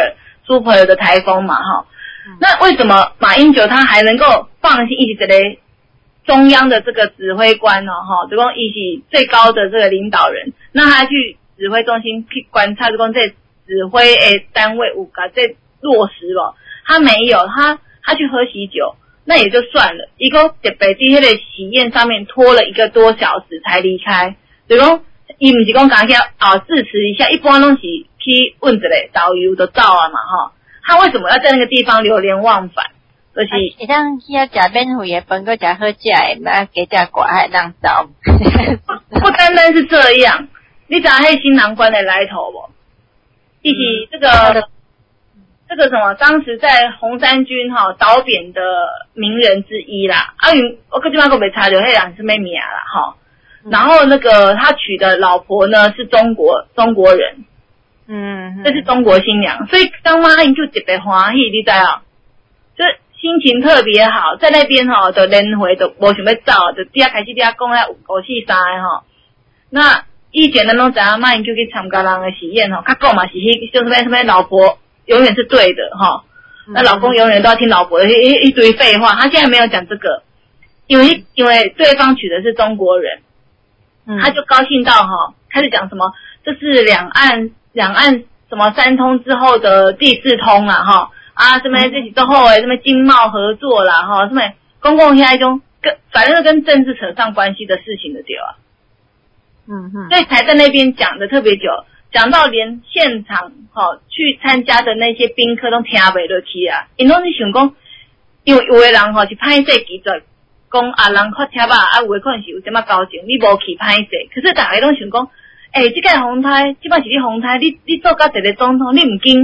S1: super 的台风嘛那为什么马英九他还能够放心一起这类中央的这个指挥官就讲伊是最高的这个领导人，那他去指挥中心去观察，就讲这指挥单位有把这落实了，他没有，他去喝喜酒，那也就算了，一个特别在那个喜宴上面拖了1个多小时才离开，就讲伊不是讲赶快致辞一下，一般拢是去问一个导游就走啊嘛他为什么要在那个地方流连忘返？就是
S3: 会当去遐食免费的饭，搁食好食的，那加只歌还当走。
S1: 不单单是这样，你知道迄新郎官的来头无？一起这个什么，当时在红三军倒扁的名人之一啦。我这边还没查到，迄人是咩名啦然后那个他娶的老婆呢是中国人，这是中国新娘，所以当马英就特别欢喜，你知道就是心情特别好，在那边就连回都无想要走，就底下开始底下讲543的那以前咱拢知影马英九去参加人的喜宴较讲嘛是迄就什么老婆永远是对的那老公永远都要听老婆的一堆废话，他现在没有讲这个，因为对方娶的是中国人，他就高兴到开始讲什么这是两岸什么3通之后的第4通啦什么这是之后什么经贸合作啦什么公共现在中反正跟政治扯上关系的事情的对啊所以才在那边讲的特别久，讲到连现场去参加的那些宾客都听不下去啊，因为你想讲因为有的人是歹势记住讲人发车吧有的可能是有什么交情你无去歹势，可是大家都想讲这个红台这摆是你红台你做到一个总统你不紧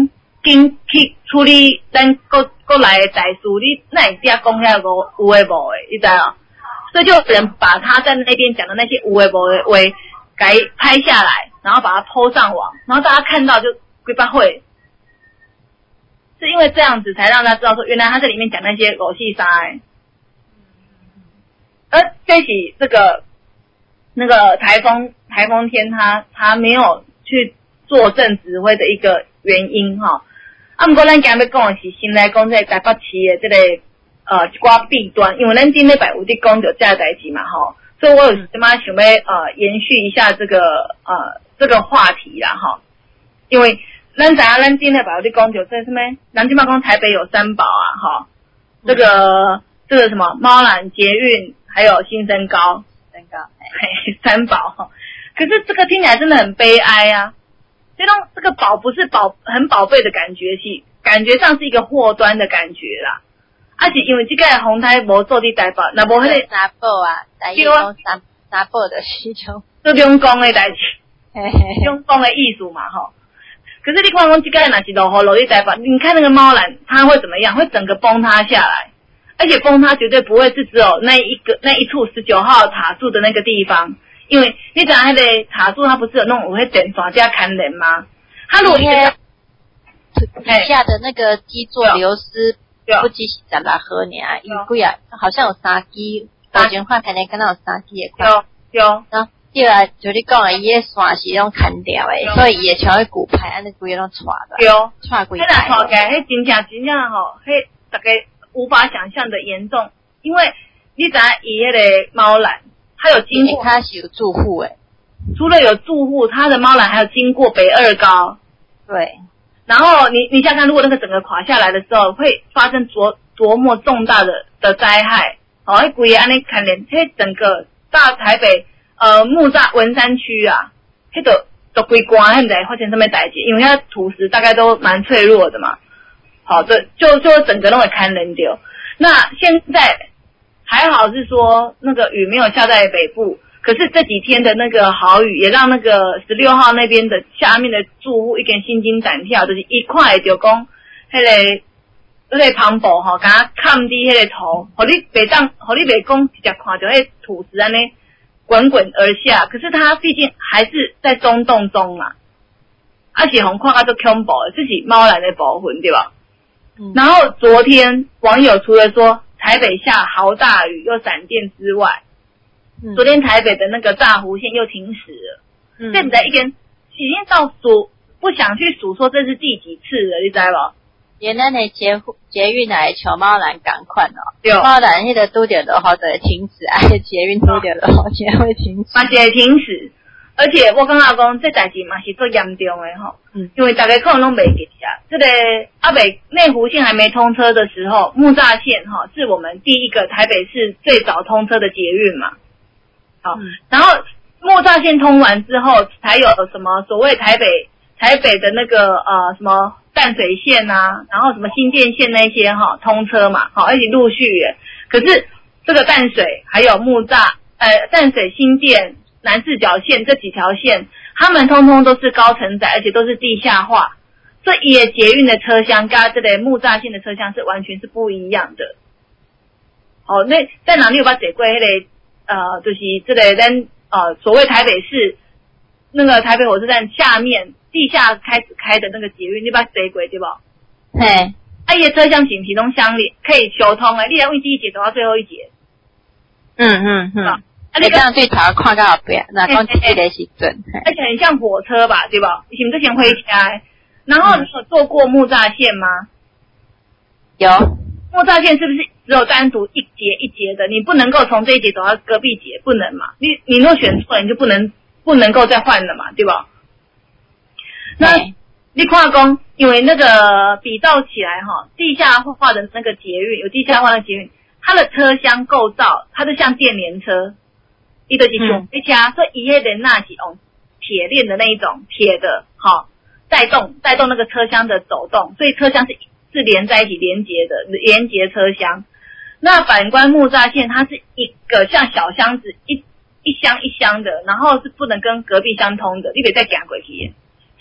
S1: 去处理咱国来的代事，你那会遮讲遐有诶无诶，你知道？所以就有人把他在那边讲的那些有诶无诶话，给拍下来，然后把它 po 上网，然后大家看到就规巴会。是因为这样子才让他知道说，原来他在里面讲那些狗戏杀而这起这个那个台风天他没有去坐镇指挥的一个原因哈。不过咱今日要讲的是先来讲这个台北市的这个一寡弊端，因为咱今礼拜有在讲到这个代志嘛哈，所以我有他妈想要延续一下这个话题啦哈，因为咱知影咱今礼拜有在讲到这什么，咱今嘛讲台北有三宝啊哈，这个什么猫缆捷运还有新生高三宝哈，可是这个听起来真的很悲哀啊。这个宝不是很宝贝的感觉，是感觉上是一个祸端的感觉啦。而且因为这个红台无做伫台北，那无迄个
S3: 三宝啊，台语讲三宝的需求，
S1: 做用功的代志，用功的艺术嘛吼。可是你看讲这个若是落伫台北，你看那个猫缆它会怎么样？会整个崩塌下来，而且崩塌绝对不会是只有那一处19号塔柱的那个地方。因为你讲那个塔柱，它不是有那种会电线加牵连吗？它如果底
S3: 下的那个基座流失，不只是16号尔，有几啊？好像有3基，我前看可能看到有3基的款。
S1: 有。
S3: 然后第二就你讲的，伊个线是用砍掉的，所以伊会像迄骨牌安尼规个拢串的。
S1: 有。
S3: 串规。
S1: 迄串起来，迄真正吼，迄大家无法想象的严重，因为你知伊迄个猫缆。它有经过，
S3: 它是有住户诶。
S1: 除了有住户，它的猫缆还有经过北二高。
S3: 对。
S1: 然后你想想，如果那个整个垮下来的时候，会发生多么重大的灾害？哦，迄规个安尼看连，迄整个大台北木栅文山区啊，迄都规关，现在发生什么代志？因为它土石大概都蛮脆弱的嘛。好，对，就整个都会看连掉。那现在。还好是说那个雨没有下在北部，可是这几天的那个豪雨也让那个16号那边的下面的住户一点心惊胆跳，就是一块就讲迄个磅礴吼，甲看低迄个头，互你袂讲直接看到迄土石安尼滚滚而下，可是它毕竟还是在松动中嘛，而且红看到都恐怖的，这是猫缆的部分对吧？然后昨天网友除了说台北下豪大雨又闪电之外，昨天台北的那个大湖线又停驶了。这在一边已经到不想去数说这是第几次了，你知道不？
S3: 连咱的捷运来像猫缆同款哦，
S1: 对，
S3: 猫缆迄个拄着落雨就会停驶，捷运拄着落雨也会停驶，
S1: 嘛是会停驶。而且我感觉讲这代志嘛是最严重的吼，因为大家可能拢袂记啊。这个内湖线还没通车的时候，木栅线哈是我们第一个台北市最早通车的捷运嘛。好，然后木栅线通完之后，才有什么所谓台北的那个什么淡水线啊，然后什么新店线那些哈通车嘛，好一起陆续耶。可是这个淡水还有木栅淡水新店。南四角线这几条线，他们通通都是高承载，而且都是地下化，所以也捷运的车厢跟这个木栅线的车厢是完全是不一样的。好，那在哪里有把坐过那个就是这个咱所谓台北市那个台北火车站下面地下开始开的那个捷运，你把坐过对不？
S3: 嘿，
S1: 伊的车厢是不是拢相连，可以修通的，你来为第一节走到最后一节。
S3: 你这样对头看到后边，那讲这个是准，
S1: 而且很像火车吧，对吧？你们之前回家，然后你有坐过木栅线吗？
S3: 有。
S1: 木栅线是不是只有单独一节一节的？你不能够从这一节走到隔壁节，不能嘛？你若选错了，你就不能够再换了嘛，对吧？那你看讲，因为那个比照起来哈，地下化的那个捷运有地下化的捷运，它的车厢构造，它就像电联车。伊就是上一家，所以伊迄个那是用铁链的那一种铁的，哈，带动那个车厢的走动，所以车厢是连在一起连接车厢。那反观木栅线，它是一个像小箱子，一箱一箱的，然后是不能跟隔壁相通的，你别再行过去。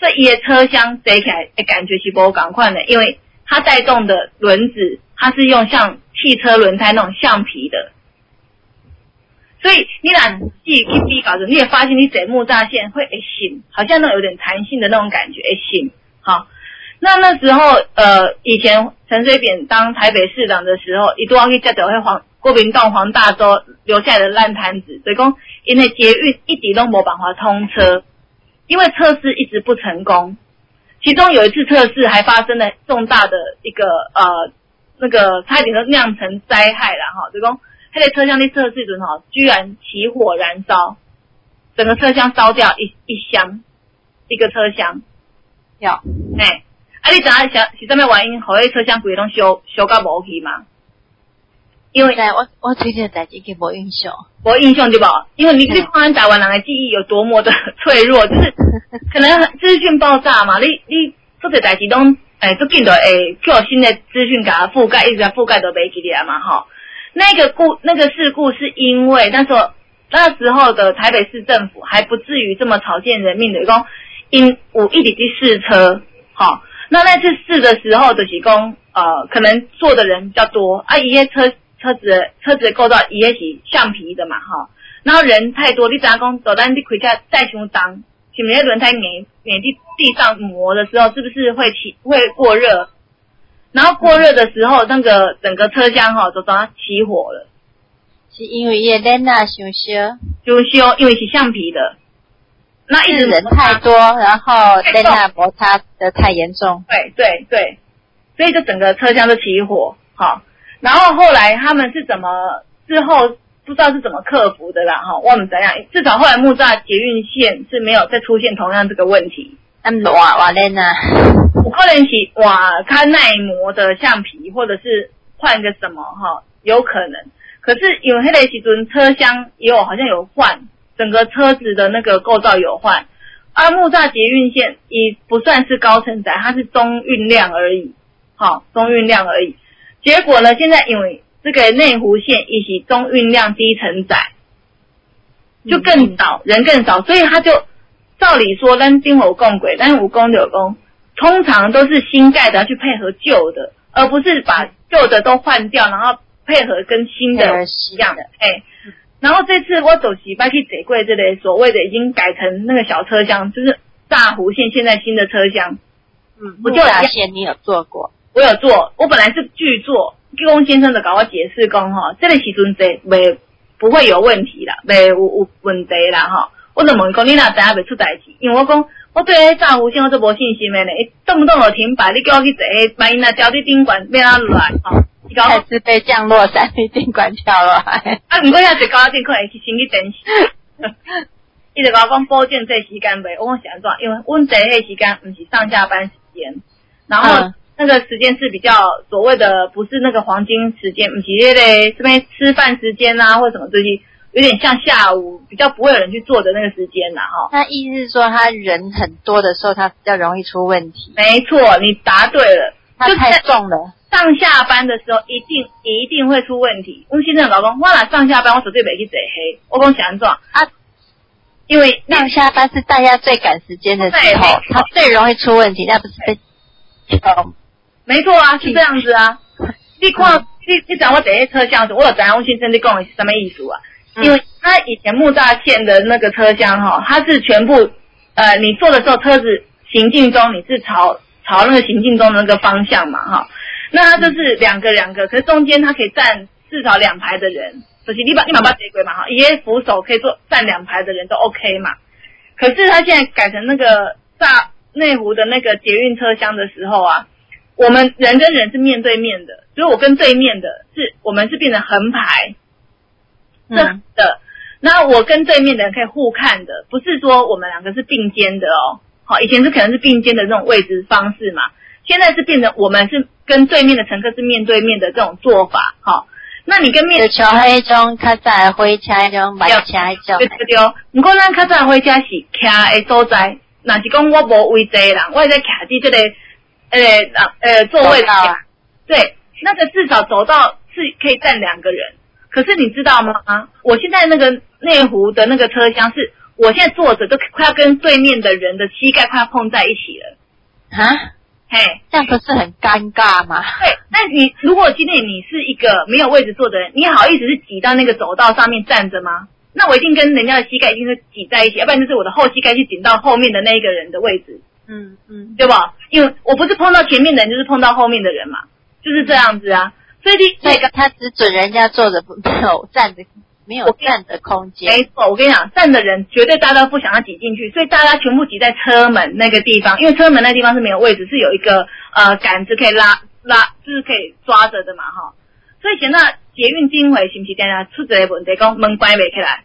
S1: 所以伊的车厢坐起来的感觉是不同款的，因为它带动的轮子它是用像汽车轮胎那种橡皮的，所以你若自己去比较，你也发现你坐木栅线会醒，好像那种有点弹性的那种感觉醒。好，那时候以前陈水扁当台北市长的时候，伊都要去接到迄国民党黄大洲留下来的烂摊子，所以讲因为捷运一直都没办法通车，因为测试一直不成功。其中有一次测试还发生了重大的一个那个差一点都酿成灾害啦哈，所以讲那个车厢的测试中哈，居然起火燃烧，整个车厢烧掉一箱，一个车厢。
S3: 有，
S1: 你知影是什么原因？互迄车厢规拢烧到无去嘛？因为
S3: 我对这个代志给无印象，
S1: 无印象对吧？因为你看台湾人的记忆有多么的脆弱，就是可能资讯爆炸嘛，你做这代志拢最近就会叫新的资讯给它覆盖，一直在覆盖都没记得嘛哈。那个事故是因为那时候的台北市政府还不至于这么草菅人命的，讲因有一直去试车，好，那次试的时候就是讲可能坐的人比较多啊，伊些车子的构造伊些是橡皮的嘛哈，然后人太多，你知影讲走咱你开车载伤重，是不是轮胎碾地上磨的时候，是不是会过热？然后过热的时候，那个整个车厢就早上起火了。
S3: 是因为伊的链伤烧，
S1: 因为是橡皮的，那一直
S3: 人太多，然后链摩擦的太严重。
S1: 对，所以就整个车厢就起火，好。然后后来他们是之后不知道是怎么克服的啦，哈，我们怎样？至少后来木栅捷运线是没有再出现同样这个问题。
S3: 瓦链啊，
S1: 有可能是较耐磨的橡皮，或者是换个什么哈，有可能。可是因为迄个时阵车厢好像有换，整个车子的那个构造有换。木栅捷运线也不算是高承载，它是中运量而已，好，中运量而已。结果呢，现在因为这个内湖线也是中运量低承载，就更少，人更少，所以它就照理说，咱丁有共轨，但有公有公，通常都是新盖的要去配合旧的，而不是把旧的都换掉，然后配合跟新的一样的。然后这次我走西巴去坐过这类所谓的已经改成那个小车厢，就是大湖线现在新的车厢。
S3: 木栅线你有坐过？
S1: 我有坐，我本来是拒坐，技工先生就跟我解释讲哈，这个时阵坐不会有问题啦，没有问题啦哈。我就问讲，你哪知影袂出代志？因为我讲，我对迄大湖线我都无信心的呢，动不动就停摆，你叫我去坐，万一若交你顶管变哪来？
S3: 太自卑降落伞，你顶管跳落来。
S1: 不过遐坐高顶可能去先去等死。伊就甲我讲保证这时间袂，我讲是安怎？因为阮坐迄时间不是上下班时间，然后那个时间是比较所谓的不是那个黄金时间，不是那个这边吃饭时间啊，或什么东西。有点像下午比较不会有人去做的那个时间啦，哈。
S3: 那意思是说，他人很多的时候，他比较容易出问题。
S1: 没错，你答对了。
S3: 他太重了。
S1: 上下班的时候一定会出问题。我现在老公，我哪上下班我绝对没去坐黑。我讲想做啊，因为
S3: 上下班是大家最赶时间的时候，他最容易出问题，那不是被
S1: 没错啊，是这样子啊。你看，你讲我坐黑车厢时，我有知影我先生你讲的是什么意思啊？因为他以前木栅线的那个车厢哈，它是全部你坐的时候车子行进中你是朝那个行进中的那个方向嘛哈，那它就是两个，可是中间它可以站至少2排的人，就是你把坐过嘛哈，一些扶手可以站2排的人都 OK 嘛。可是他现在改成那个内湖的那个捷运车厢的时候啊，我们人跟人是面对面的，所以我跟对面的我们是变成横排。的，那我跟对面的人可以互看的，不是说我们两个是并肩的哦。好，以前是可能是并肩的这种位置方式嘛，现在是变成我们是跟对面的乘客是面对面的这种做法。好，那你跟面
S3: 就迄种较早的火车迄种慢车迄种。
S1: 对。不过咱较早的火车是徛的所在，若是讲我无位坐人，我会在徛伫这个座位上。对，那个至少走道是可以站2个人。可是你知道吗？我现在那个内湖的那个车厢是我现在坐着都快要跟对面的人的膝盖快要碰在一起了。
S3: 啊？嘿，这样不是很尴尬吗？
S1: 对，那你如果今天你是一个没有位置坐的人，你好意思是挤到那个走道上面站着吗？那我一定跟人家的膝盖一定是挤在一起，要不然就是我的后膝盖去顶到后面的那一个人的位置。对吧？因为我不是碰到前面的人，就是碰到后面的人嘛，就是这样子啊。所以
S3: 他只准人家坐着没有站的空间。
S1: 没错，我跟你讲，站的人绝对大家都不想要挤进去，所以大家全部挤在车门那个地方，因为车门那地方是没有位置，是有一个杆子可以拉，就是可以抓着的嘛哈。所以现在捷运经回是不是定定出一个问题，讲门关不起来？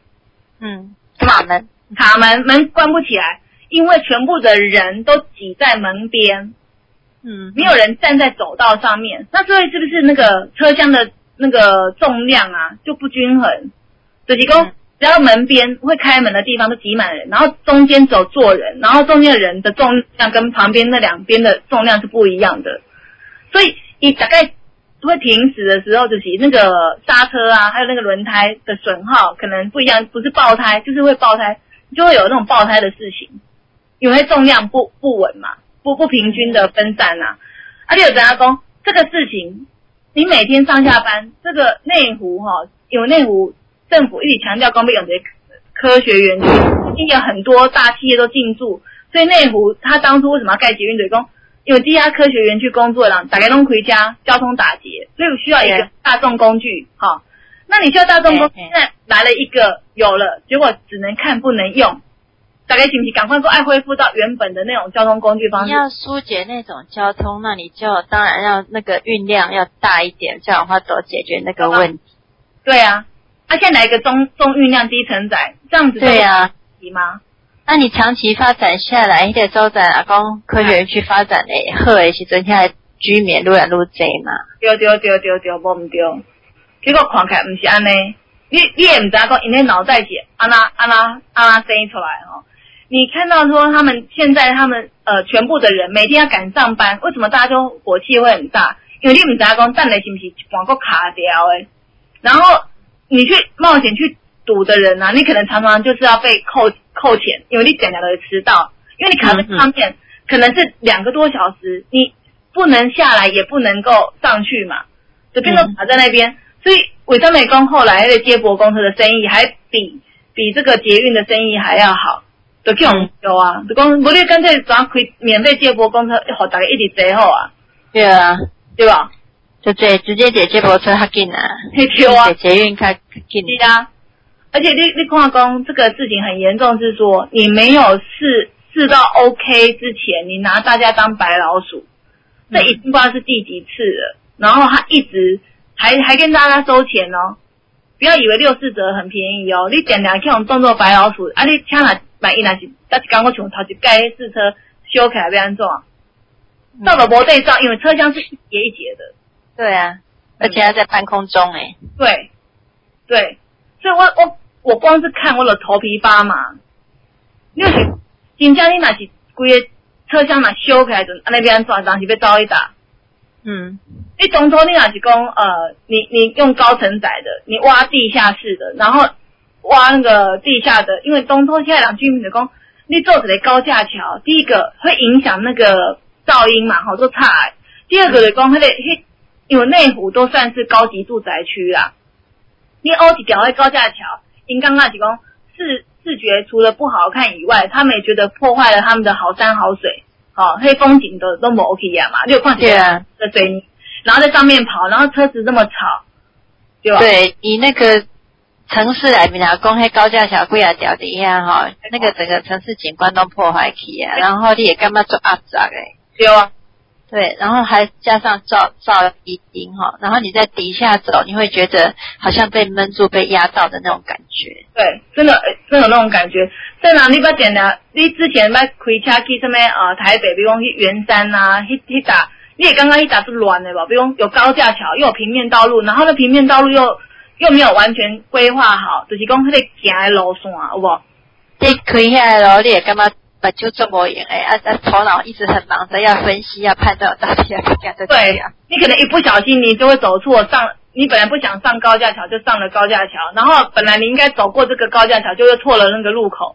S1: 卡门关不起来，因为全部的人都挤在门边。没有人站在走道上面，那所以是不是那个车厢的那个重量啊就不均衡？就是说，只要门边会开门的地方都挤满人，然后中间走坐人，然后中间的人的重量跟旁边那两边的重量是不一样的，所以你大概会停驶的时候，就是那个刹车啊，还有那个轮胎的损耗可能不一样，不是爆胎就是会爆胎，就会有那种爆胎的事情，因为重量不稳嘛。不平均的分散啊，而且有人家说这个事情，你每天上下班，这个内湖因为内湖政府一直强调公有的科学园区，已经有很多大企业都进驻，所以内湖他当初为什么要盖捷运对公？因为这家科学园区工作的人大概都回家，交通打结，所以需要一个大众工具那你需要大众工具，现在来了一个有了，结果只能看不能用。大概是不是赶快爱恢复到原本的那种交通工具方式？
S3: 你要疏解那种交通，那你就当然要那个运量要大一点，这样的话都解决那个问题。
S1: 对啊，现在来一个中运量低承载，这样子
S3: 对啊，
S1: 吗？
S3: 那你长期发展下来，那个州在啊，讲科学园区发展的好的时阵，遐居民愈来愈多嘛。
S1: 对，无唔对。结果看起来唔是安尼，你也唔知道讲因为脑袋是安那生出来你看到说现在他们全部的人每天要赶上班，为什么大家就火气会很大？因为你不知道说等下是不是一半个卡掉然后你去冒险去堵的人啊，你可能常常就是要被扣钱，因为你整的迟到，因为你卡在上面可能是2个多小时，你不能下来也不能够上去嘛，就变成卡在那边。所以伟山美工后来那个接驳公车的生意还比这个捷运的生意还要好。就这种有啊，就讲无你干脆转开免费接驳公车，互大家一直坐好啊。
S3: 对啊，
S1: 对吧？
S3: 就直接坐接驳车较紧啊，
S1: 对啊，
S3: 捷运较紧。
S1: 是啊，而且你看讲这个事情很严重，是说你没有试到 OK 之前，你拿大家当白老鼠，这已经不知道是第几次了。然后他一直还跟大家收钱不要以为64折很便宜你点两去用当做白老鼠，你请来万一若是咱是刚我从头一盖试车修起来要安怎？到了无对照，因为车厢是一节一节的。
S3: 对啊，而且还在半空中
S1: 对，所以我光是看我的头皮发麻。你就是真正你若是规个车厢若修起来阵，安尼要安怎？当时要走去打。你当初你若是讲你用高承载的，你挖地下室的，然后挖那个地下的，因为东头现在人居民就讲，你做一个高架桥，第一个会影响那个噪音嘛，做差。第二个就讲因为内湖都算是高级住宅区啦，你凹一条那高架桥，因刚刚是讲视觉除了不好看以外，他们也觉得破坏了他们的好山好水，黑风景都没 OK 啊嘛，就况且的水泥，然后在上面跑，然后车子这么吵，对吧？
S3: 对，以那个城市来面讲，迄高架桥几啊条底下那个整个城市景观都破坏去啊，然后你也干嘛做压榨
S1: 对啊，
S3: 对，然后还加上噪音然后你在底下走，你会觉得好像被闷住、被压到的那种感觉。
S1: 对，真的那种感觉。所以呢，你不要讲的，你之前要开车去什么台北，比如讲去圆山啊，去打，你也刚刚去打是乱的吧？比如讲有高架桥，又有平面道路，然后那平面道路又没有完全规划好，就是讲迄个行的路线，有无？
S3: 你开遐路，你也干嘛把就这么严头脑一直很忙着要分析、要判断到底要怎样。
S1: 对，你可能一不小心你就会走错你本来不想上高架桥，就上了高架桥，然后本来你应该走过这个高架桥，就又错了那个路口，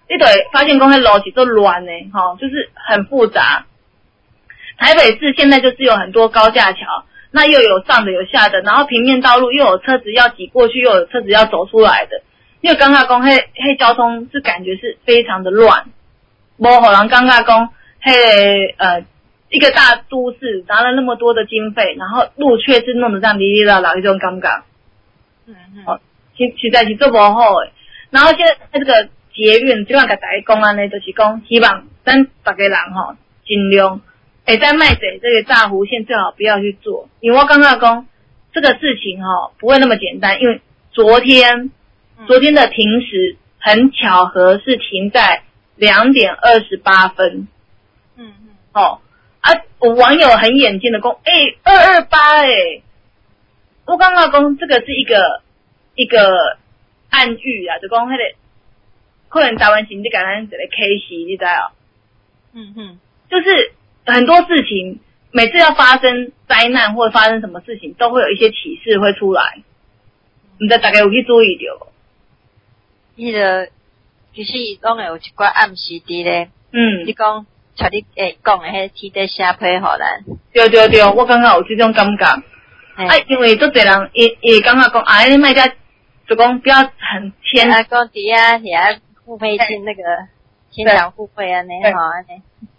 S1: 你就会发现讲迄路是都乱的就是很复杂。台北市现在就是有很多高架桥，那又有上的有下的，然后平面道路又有车子要挤过去，又有车子要走出来的。因为刚刚讲迄交通是感觉是非常的乱，无互人感觉讲一个大都市拿了那么多的经费，然后路却是弄得这样哩哩啦啦，这种感觉。实在是做不好诶。然后现在这个捷运，就像甲大家讲安尼，就是讲希望咱大家人尽量会在卖这个炸弧线最好不要去做，因为我刚刚讲这个事情不会那么简单，因为昨天的停时很巧合是停在2点28分。我网友很眼尖的讲228我刚刚讲这个是一个暗喻啊，就讲迄个可能台湾是你感觉一个 K 时，你知道就是很多事情每次要发生灾难或者发生什么事情都会有一些启示会出来，你知大家有去注意到
S3: 迄个其实拢会有一寡暗示伫咧你讲像你讲的迄天地写批互咱
S1: 对，我感觉有这种感觉因为足侪人也感觉讲你卖家就讲不要很偏
S3: 讲底下也付费进那个天堂付费安尼安尼。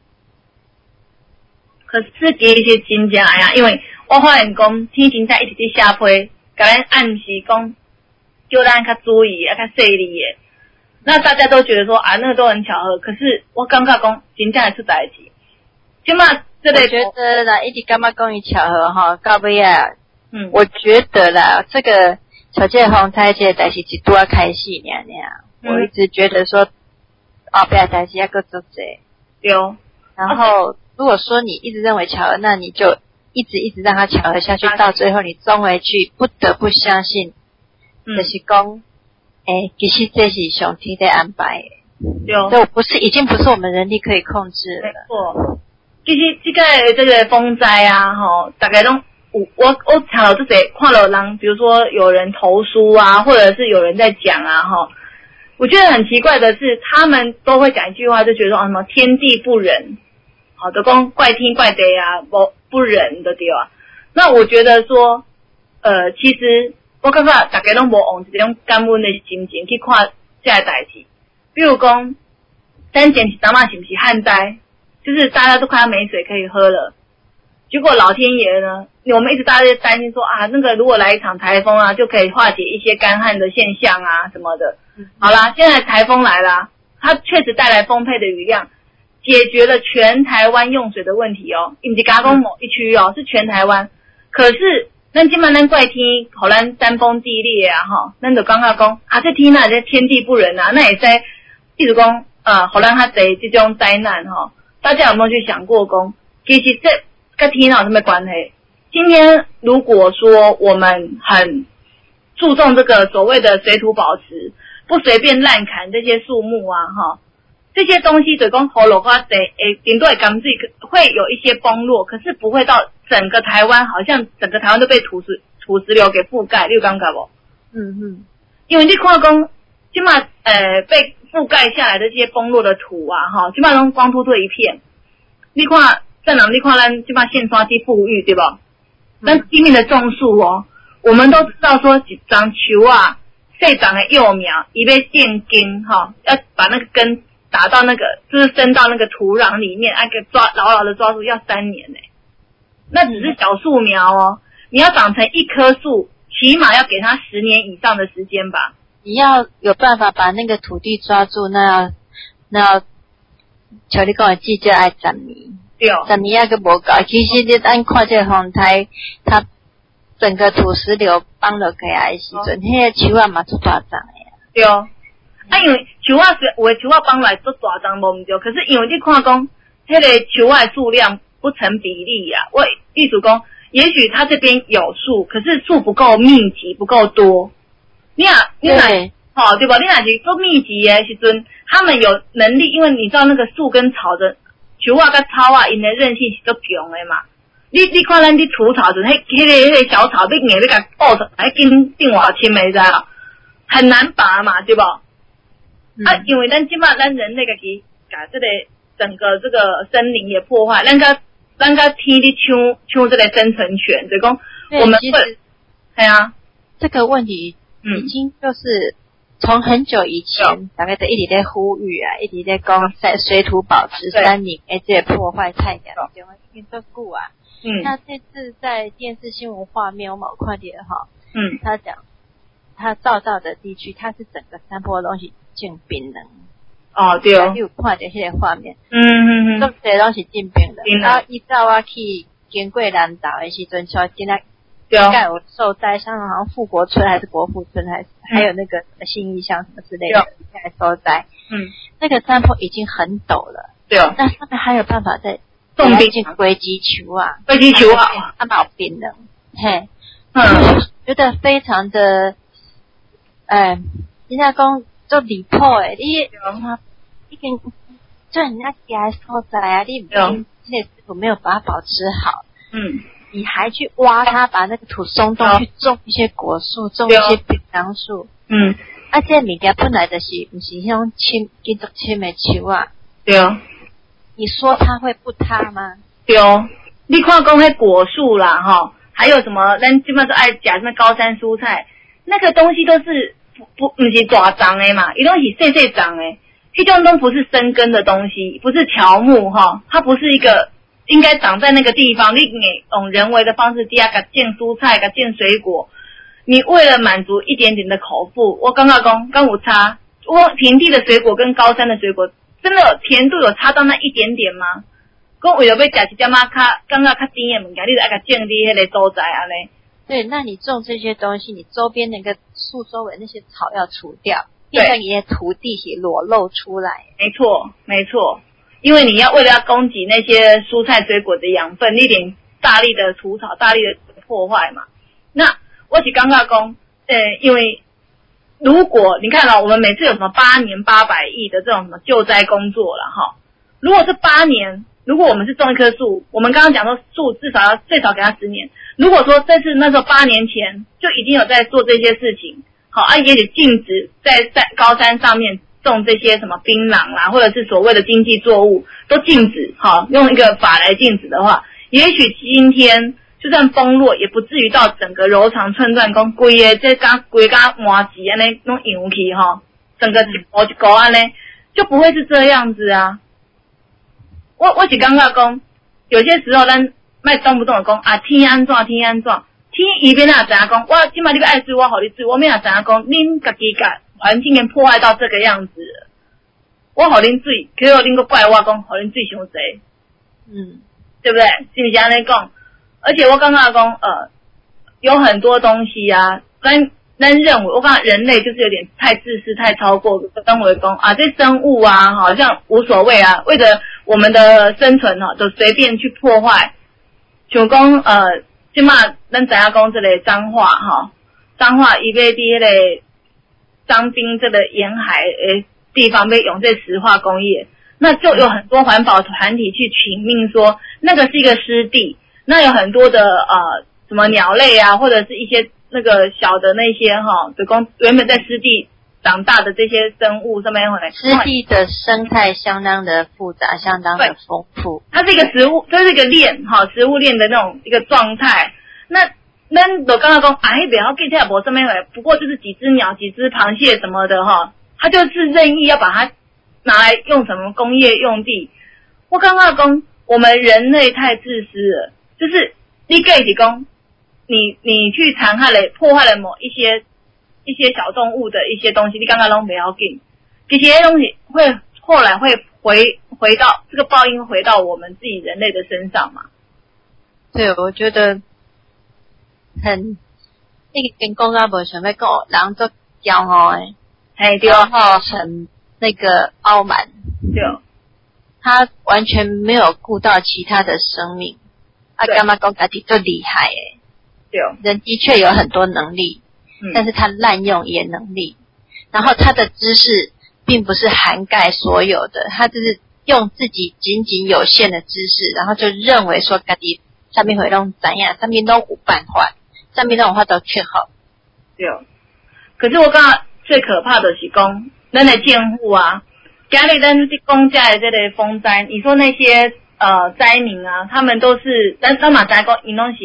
S1: 可是其实真正呀，因为我发现讲天真在一直在写批，甲咱暗示讲叫咱较注意较细腻的。那大家都觉得说那个都很巧合，可是我感觉讲真正会出代志。现在这类
S3: 我觉得啦，一直感觉讲伊巧合到尾啊，我觉得啦，这个小姐风台这个代志一拄啊开始我一直觉得说后边的代志还佫足济。
S1: 对。
S3: 然后如果说你一直认为巧合，那你就一直让它巧合下去，到最后你终回去不得不相信，就是讲其实这是上天在安排的，这已经不是我们人力可以控制了。没
S1: 错，其实这个风灾大概都我查到这些看到人，比如说有人投书啊，或者是有人在讲我觉得很奇怪的是，他们都会讲一句话，就觉得说什么天地不仁，就讲怪天怪地不仁的对啊。那我觉得说其实我感觉大家拢无用这种感恩的心情去看这个代志。比如讲咱前一阵仔是不是旱灾，就是大家都快要没水可以喝了，结果老天爷呢，我们一直大家在担心说那个如果来一场台风就可以化解一些干旱的现象什么的。好啦，现在台风来啦，它确实带来丰沛的雨量，解决了全台湾用水的问题不是加工某一区是全台湾。可是咱今晚咱怪天，互咱山崩地裂咱就感觉讲这天这天地不仁那也在一直讲互咱较侪这种灾难大家有没有去想过讲其实这跟天有什么关系？今天如果说我们很注重这个所谓的水土保持，不随便滥砍这些树木这些东西就讲雨落较侪顶多会干脆会有一些崩落，可是不会到整个台湾，好像整个台湾都被土石流给覆盖，你有感觉无？因为你看讲现在被覆盖下来的这些崩落的土现在都光秃秃一片。你看正人，你看咱现在线刷机富裕对不？咱拼命的种树我们都知道说一张树细长的幼苗，伊要建根要把那个根打到那个就是伸到那个土壤里面，牢牢的抓住要3年那只是小树苗你要长成一棵树，起码要给它10年以上的时间吧。
S3: 你要有办法把那个土地抓住，那要像你讲的季节要10年。
S1: 对
S3: 10年还佫无够。其实你按看这个风台，它整个土石流放落起来的时阵，迄个树嘛出大丛的
S1: 对因为树有的树放来做大丛无毋对，可是因为你看讲迄个树的数量不成比例我意思讲，也许它这边有树，可是树不够密集，不够多。你对吧？你若是够密集的时阵，他们有能力，因为你知道那个树跟草的树跟草因的韧性是足强的嘛。你看咱伫除草时，迄个小草要硬要甲抱出来，紧定偌深的，你知道？很难拔嘛，对不？ 因为咱人类家己把这个整个这个森林也破坏，咱个天咧抢这个生存权，所以讲我们会，对啊，
S3: 这个问题已经就是从很久以前，大概都一直在呼吁啊，一直在讲在水土保持、山林这个破坏太严重，已经都久啊。那这次在电视新闻画面，我冇看到哈，他讲他照到的地区，它是整个山坡的东西进冰冷。
S1: 哦，对哦，
S3: 你有看到迄个画面？
S1: 都
S3: 这拢是进冰冷。然后依照我去经过南岛的时阵，像今仔应该有受灾，像好像富国村还是国富村，还有那个信义乡什么之类的，应该受灾。那个山坡已经很陡了。对哦。那上面还有办法再种进龟基球啊？龟基球啊，它冇冰冷。嘿，觉得非常的，人家讲做离谱诶，你已经就人家家所在啊，你这个师傅没有把它保持好。你还去挖它，把那个土松动，去种一些果树，种一些槟榔树。这物件本来就是不是那种金竹青的树啊。对哦。你说它会不塌吗？对哦。你看讲那果树啦，哈，还有什么？咱基本上爱讲什么高山蔬菜，那个东西都是不是大长的嘛，伊都是细长的，这种都不是生根的东西，不是乔木哈，它不是一个。应该长在那个地方，你用人为的方式底下给种蔬菜，给种水果。你为了满足一点点的口腹，我刚刚讲跟我差，我平地的水果跟高山的水果，真的甜度有差到那一点点吗？我为了要吃一点嘛，刚刚较甜的物件，你就爱给种在那个所在啊嘞。对，那你种这些东西，你周边那个树周围那些草要除掉，变成你的土地是裸露出来。没错。因为你为了要供给那些蔬菜水果的养分，你得大力的除草，大力的破坏嘛。那我是刚刚讲，因为如果你看到我们每次有什么8年800亿的这种什么救灾工作了哈，如果是8年，如果我们是种一棵树，我们刚刚讲说树最少给它10年。如果说这次那时候8年前就已经有在做这些事情，好，也许禁止在高山上面。种这些什么槟榔啦，或者是所谓的经济作物都禁止，用一个法来禁止的话，也许今天就算崩落，也不至于到整个柔肠寸断，讲规家麻吉安尼弄引起整个一股安尼就不会是这样子啊。我是感觉讲，有些时候咱卖动不动的讲啊天安怎，天伊边哪知影讲，我今麦你要爱水，我互你水，我免哪知影讲，恁家己甲环境给破坏到这个样子，我互恁水，结果恁个怪我讲，互恁水伤济，对不对？是不是这样讲？而且我刚刚讲，有很多东西啊，咱认为，我讲人类就是有点太自私、太超过，跟我讲啊，这生物啊，好像无所谓啊，为了我们的生存就随便去破坏，像讲即嘛，咱知影讲这个彰化伊要伫迄个彰滨这个沿海地方被用这石化工业，那就有很多环保团体去请命说那个是一个湿地，那有很多的什么鸟类啊，或者是一些那个小的那些就讲原本在湿地长大的这些生物上面会湿地的生态相当的复杂，相当的丰富，
S1: 它是一个它是一个链食物链的那种一个状态。那咱就刚刚讲，不要紧，这也无什么回，不过就是几只鸟、几只螃蟹什么的它就是任意要把它拿来用什么工业用地。我刚刚讲，我们人类太自私了，就是你可以讲，你去残害了、破坏了某一些小动物的一些东西，你刚刚拢不要紧，这些东西后来会回到这个报应，回到我们自己人类的身上嘛。
S3: 对，我觉得。那跟公家无想要讲，人做骄傲诶，骄傲成那个傲慢，对，他完全没有顾到其他的生命，干嘛讲家己最厉害诶？对，人的确有很多能力，但是他滥用也能力，然后他的知识并不是涵盖所有的，他就是用自己仅仅有限的知识，然后就认为说家己上面会弄怎样，上面都有办法。上面那种话都缺好，
S1: 对。可是我刚刚最可怕的是讲， 咱的建户啊，今日咱讲家的这个风灾，你说那些灾民啊，他们都是咱嘛知讲，因拢是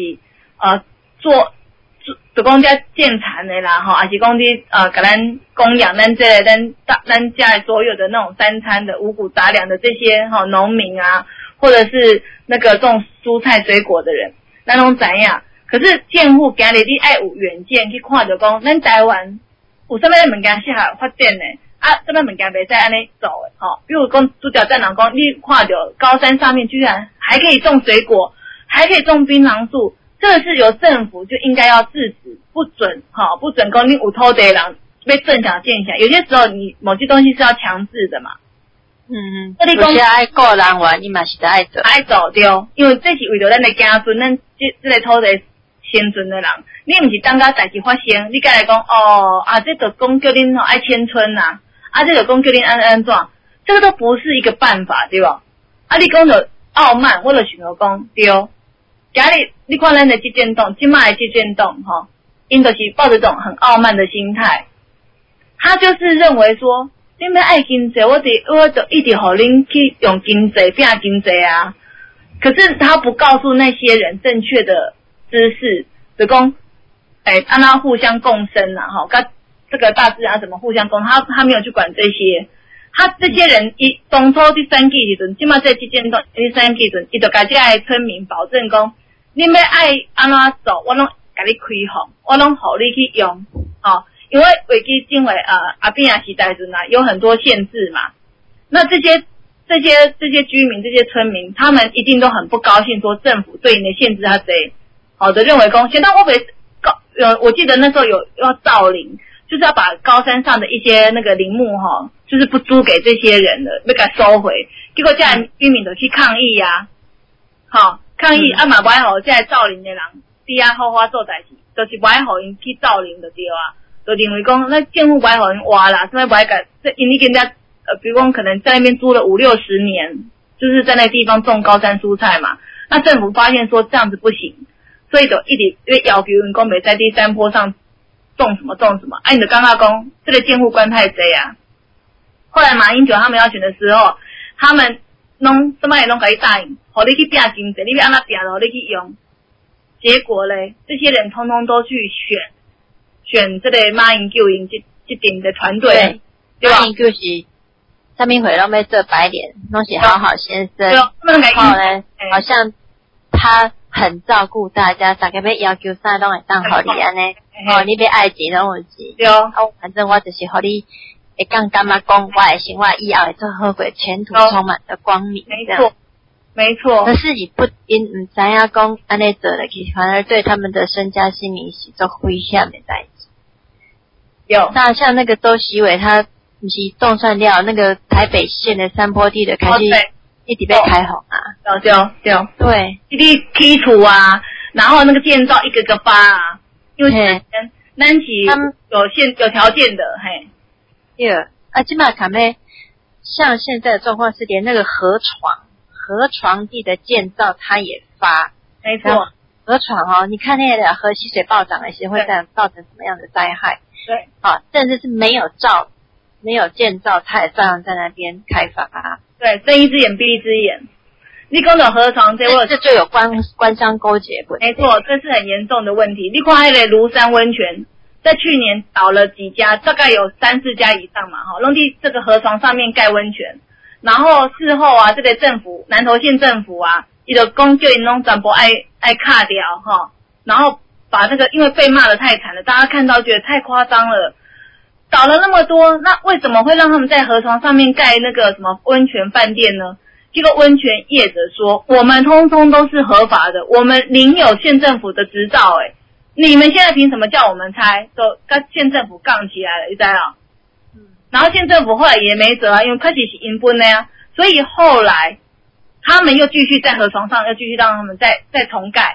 S1: 就讲遮建材的啦，吼，还是讲你给咱供养咱这个咱家所有的那种三餐的五谷杂粮的这些农民啊，或者是那个种蔬菜水果的人，咱拢知影。可是建户今日你爱有远见去看着讲，咱台湾有啥物物件适合发展的，啥物物件袂使安尼走的，吼。比如讲主角站长讲，你看着高山上面居然还可以种水果，还可以种槟榔树，这个是由政府就应该要制止，不准讲你有土地人被正想建起来。有些时候你某些东西是要强制的嘛。
S3: 有些爱个人玩，你嘛是得爱
S1: 走对，因为这是为了咱的家孙，咱这个土地生存的人，你不是当甲代志发生，你该来讲这就讲叫恁爱迁村呐，这就讲叫恁安怎，这个都不是一个办法，对吧？你讲着傲慢，我就想要讲对。今日你看咱的这件党，今麦的这件党因就是抱着这种很傲慢的心态，他就是认为说，恁要爱经济，我就一直互恁去用经济变经济啊。可是他不告诉那些人正确的知识，就讲，让他互相共生啊，跟这个大自然怎么互相共，他没有去管这些。他这些人当初去选举时阵，即马在这件党去选举时阵，伊就甲这些村民保证讲，恁要爱安怎做，我拢甲你开放，我拢互你去用，因为维基因为阿扁亚时代时呢有很多限制嘛，那这些居民这些村民，他们一定都很不高兴，说政府对你的限制他贼，好的认为讲，现在我记得那时候有要造林，就是要把高山上的一些那个林木就是不租给这些人的，要给他收回，结果这样居民就去抗议啊，抗议嘛不爱互这些造林的人底下好好做代志，就是不爱互因去造林就对啊，就认为讲那政府不爱互因挖啦，什么不爱改，因为人家比如讲可能在那边租了5-60年，就是在那地方种高山蔬菜嘛，那政府发现说这样子不行，所以就一直要求因讲袂使在山坡上种什么，你就刚刚讲这个监护官太贼啊。后来马英九他们要选的时候，他们弄什么也弄可以答应，互你去拼经济，你要安怎拼就互你去用。结果咧，这些人通通都去选这个马英九因这顶的团队，对吧？
S3: 马英九是啥物会拢要做白脸，拢是好好先生。
S1: 对，
S3: 然后咧，好像他很照顾大家，大家要求啥拢会当互你安尼。你要爱钱拢有钱。
S1: 对
S3: 反正我就是互你会感觉讲，我的生活以后会做好过，前途充满了光明。
S1: 没错。
S3: 可是你不知影讲安尼做落去，反而对他们的身家性命是做危险的代志。
S1: 有。
S3: 那像那个周习伟，他不是动算掉那个台北县的山坡地的开始一直被开红啊。对。
S1: 一直剔除啊，然后那个建造一个个发啊，因为咱是有条件的，嘿。
S3: 对，现在看咩？像现在的状况是连那个河床地的建造，它也发。
S1: 没错，
S3: 河床你看那个河溪水暴涨的时候会造成什么样的灾害？
S1: 对，
S3: 甚至是没有建造，它也照样在那边开发啊。
S1: 对，睁一只眼闭一只眼。你讲到河床这
S3: 就有官商勾结问题。
S1: 没错，这是很严重的问题。你看那个庐山温泉，在去年倒了几家，大概有3-4家以上嘛，弄在这个河床上面盖温泉，然后事后啊，这个政府南投县政府啊，伊就讲叫因拢全部爱卡掉然后把这个因为被骂得太惨了，大家看到觉得太夸张了，倒了那么多，那为什么会让他们在河床上面盖那个什么温泉饭店呢？这个温泉业者说，我们通通都是合法的，我们领有县政府的执照你们现在凭什么叫我们拆？都跟县政府杠起来了，你知道？然后县政府后来也没辙啊，因为开始是银分的呀，所以后来他们又继续在河床上，又继续让他们再重盖。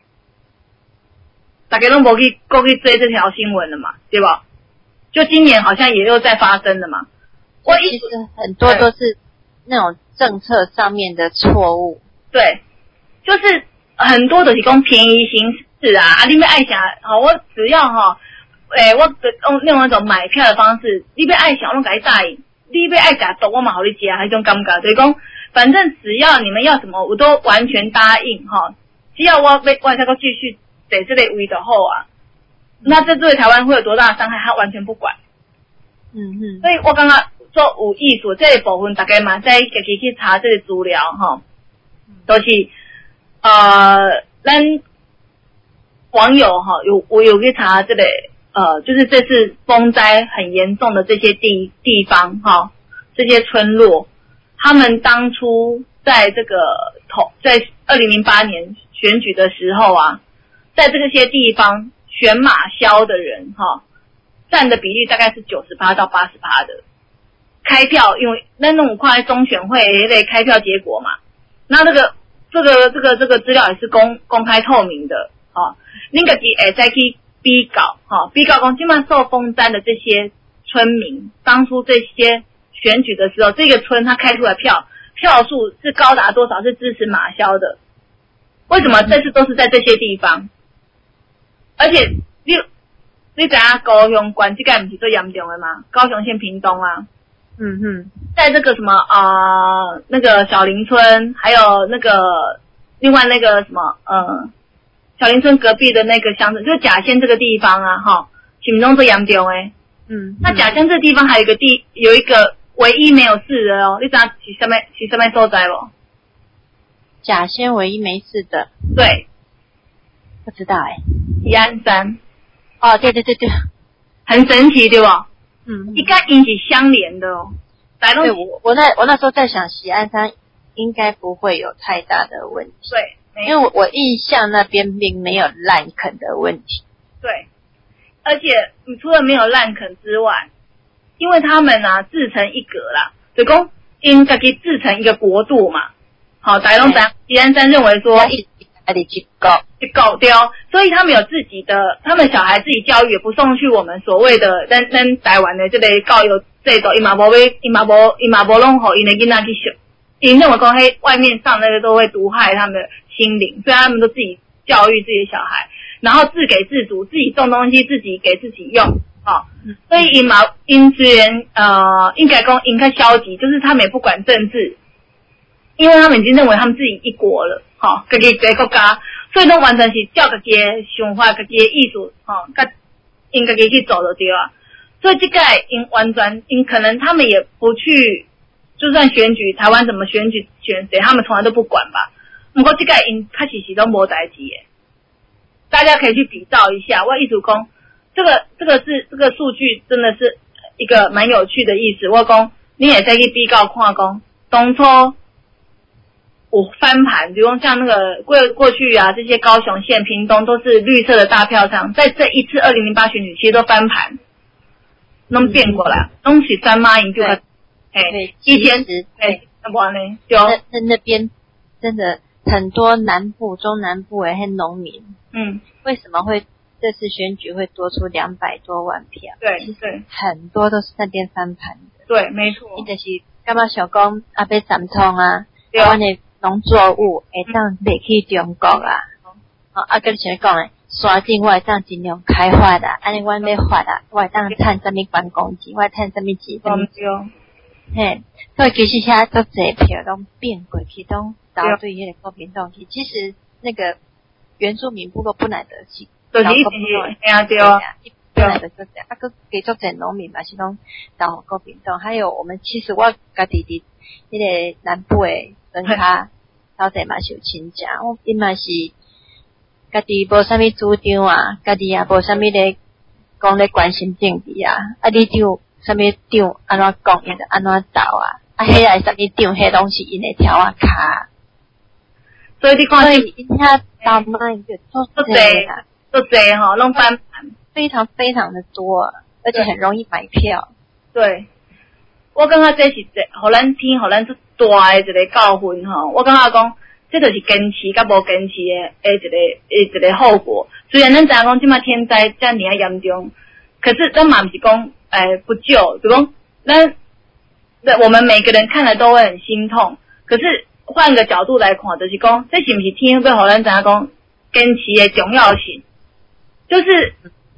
S1: 大家都没去追这条新闻了嘛，对吧？就今年好像也又在发生了嘛。
S3: 其实很多都是那种政策上面的错误。
S1: 对，就是很多都是讲便宜行事啊，你们爱想我只要我用另外一种买票的方式，你要爱想我给你答应，你要爱吃毒我嘛好你吃，那种感觉，所以讲，反正只要你们要什么，我都完全答应哈。只要我再继续在这类位的后啊，那这对台湾会有多大的伤害，他完全不管。所以我刚刚做有意思这一部分，大概嘛在自己去查这个资料哈，都是咱网友哈我有去查这个就是这次风灾很严重的这些地方哈，这些村落，他们当初在这个在2008年选举的时候啊，在这些地方选马萧的人哈，占的比例大概是90%到80%的开票，因为那种快中选会类开票结果嘛，那这个资料也是公开透明的哦，那个再去比较哈，比较讲今晚受风灾的这些村民，当初这些选举的时候，这个村他开出来票数是高达多少是支持马萧的？为什么这次都是在这些地方？而且你知道高雄县这个不是最严重的吗？高雄县屏东啊，在这个什么那个小林村，还有那个另外那个什么小林村隔壁的那个乡镇，就是甲仙这个地方啊，哈，屏东最严重诶。那甲仙这地方还有一个唯一没有事的哦，你知道是什么所在不？
S3: 甲仙唯一没事的，
S1: 对，
S3: 不知道
S1: 喜安山。
S3: 哦，对，
S1: 很神奇对吧？应该引起相连的哦。
S3: 对，我那时候在想，喜安山应该不会有太大的问题。
S1: 对，
S3: 因为我印象那边并没有滥垦的问题。
S1: 对，而且你除了没有滥垦之外，因为他们啊自成一格啦，所以说应该可以自成一个国度嘛。好，台东喜安山认为说
S3: 去
S1: 搞掉，所以他们有自己的，他们小孩自己教育也不送去我们所谓的咱台湾的这个教育制度，伊嘛无弄好因的囡仔去学，因认为讲嘿外面上那个都会毒害他们的心灵，所以他们都自己教育自己的小孩，然后自给自足，自己种东西自己给自己用，所以因虽然应该讲应该消极，就是他们也不管政治，因为他们已经认为他们自己一国了。自己一个国家，所以都完全是照自己的想法、自己的意思，甲因自己去走就对啊。所以这个因可能他们也不去，就算选举台湾怎么选举选谁，他们从来都不管吧。不过这个因开始是都没代志的，大家可以去比照一下。我意思讲，这个数据真的是一个蛮有趣的意思。我讲你也再去比较看讲，当初。我翻盘，比如像那个过去啊，这些高雄县、屏东都是绿色的大票仓，在这一次2008选举其实都翻盘，弄变过来，弄起三妈赢就以前完了就
S3: 那边真的很多中南部很农民，为什么会这次选举会多出200多万票？
S1: 对，
S3: 很多都是那边翻盘的，
S1: 对，没错。
S3: 你就是干嘛想讲要三通啊？我的农作物会当卖去中国啊，跟像讲诶，山顶我会当尽量开发啦，安尼阮要发啦，我会当趁什么关公钱，我会趁什么钱？嘿，所以其实遐都侪票都变过去，都倒对迄个国民党去。其实那个原住民部落本来就是
S1: 国民党，对啊，
S3: 本来就是这样，个继续侪农民嘛是讲倒国民党，还有其实我家己伫迄个南部诶。跟他到底嘛是有亲情，因嘛是家己无啥物主张啊，家己也无啥物咧讲咧关心政治啊，你就啥物张安怎讲，因就安怎走啊，迄来啥物张，迄拢是因诶条啊卡，
S1: 所以你看，
S3: 因遐倒卖就做
S1: 侪吼，拢翻盘，
S3: 非常非常的多，而且很容易买票。
S1: 对，我感觉这是互咱做大的一个教训吼，我感觉讲，这就是坚持甲无坚持的一个后果。虽然咱知影讲即马天灾遮尔严重，可是咱嘛不是讲不救，就讲我们每个人看了都会很心痛。可是换个角度来看，就是讲，这是不是天要互咱知影讲坚持的重要性？就是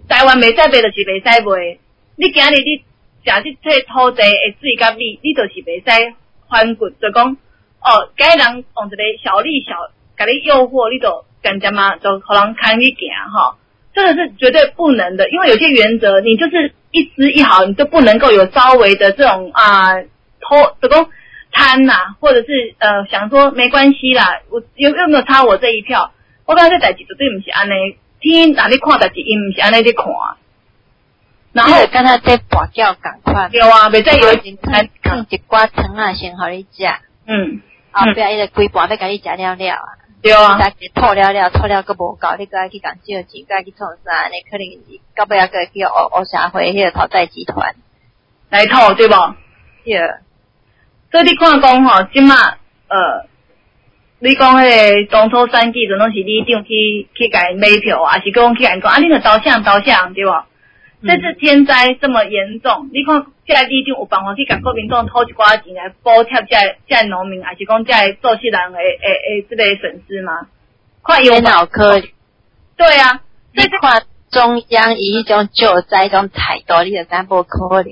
S1: 台湾袂使卖就是袂使卖。你今日你食这块土地的水甲米，你就是袂使反骨，就讲哦，该人用一个小利小，甲你诱惑，你就渐渐嘛，就互人看你行哈。这个是绝对不能的，因为有些原则，你就是一丝一毫，你就不能够有稍微的这种就讲贪呐，或者是想说没关系啦，我有没有差我这一票？我感觉这代志绝对不是安尼，天哪，你看代志，伊不是安尼在看。然后
S3: 跟他在拔掉赶快。
S1: 对啊，袂再有
S3: 放一寡汤啊，先互你食。后壁伊个规盘要甲你食了了啊。对啊。吐了佫无够，你佫爱去共借钱，佫爱去创啥？你可能到尾仔佫去黑社会迄个讨债集团
S1: 来吐，对无？
S3: 对。
S1: 所以你看讲吼，即马你讲迄个当初选举，就拢是里长去甲因买票啊，还是讲去甲因讲啊，你著投降，对无？这次天灾这么严重，你看这个里长有办法去甲国民党偷一寡钱来补贴这农民，还是讲这做事人的这个损失吗？看有
S3: 脑壳。
S1: 对啊，
S3: 你看中央以迄种救灾种态度，你就知无可能。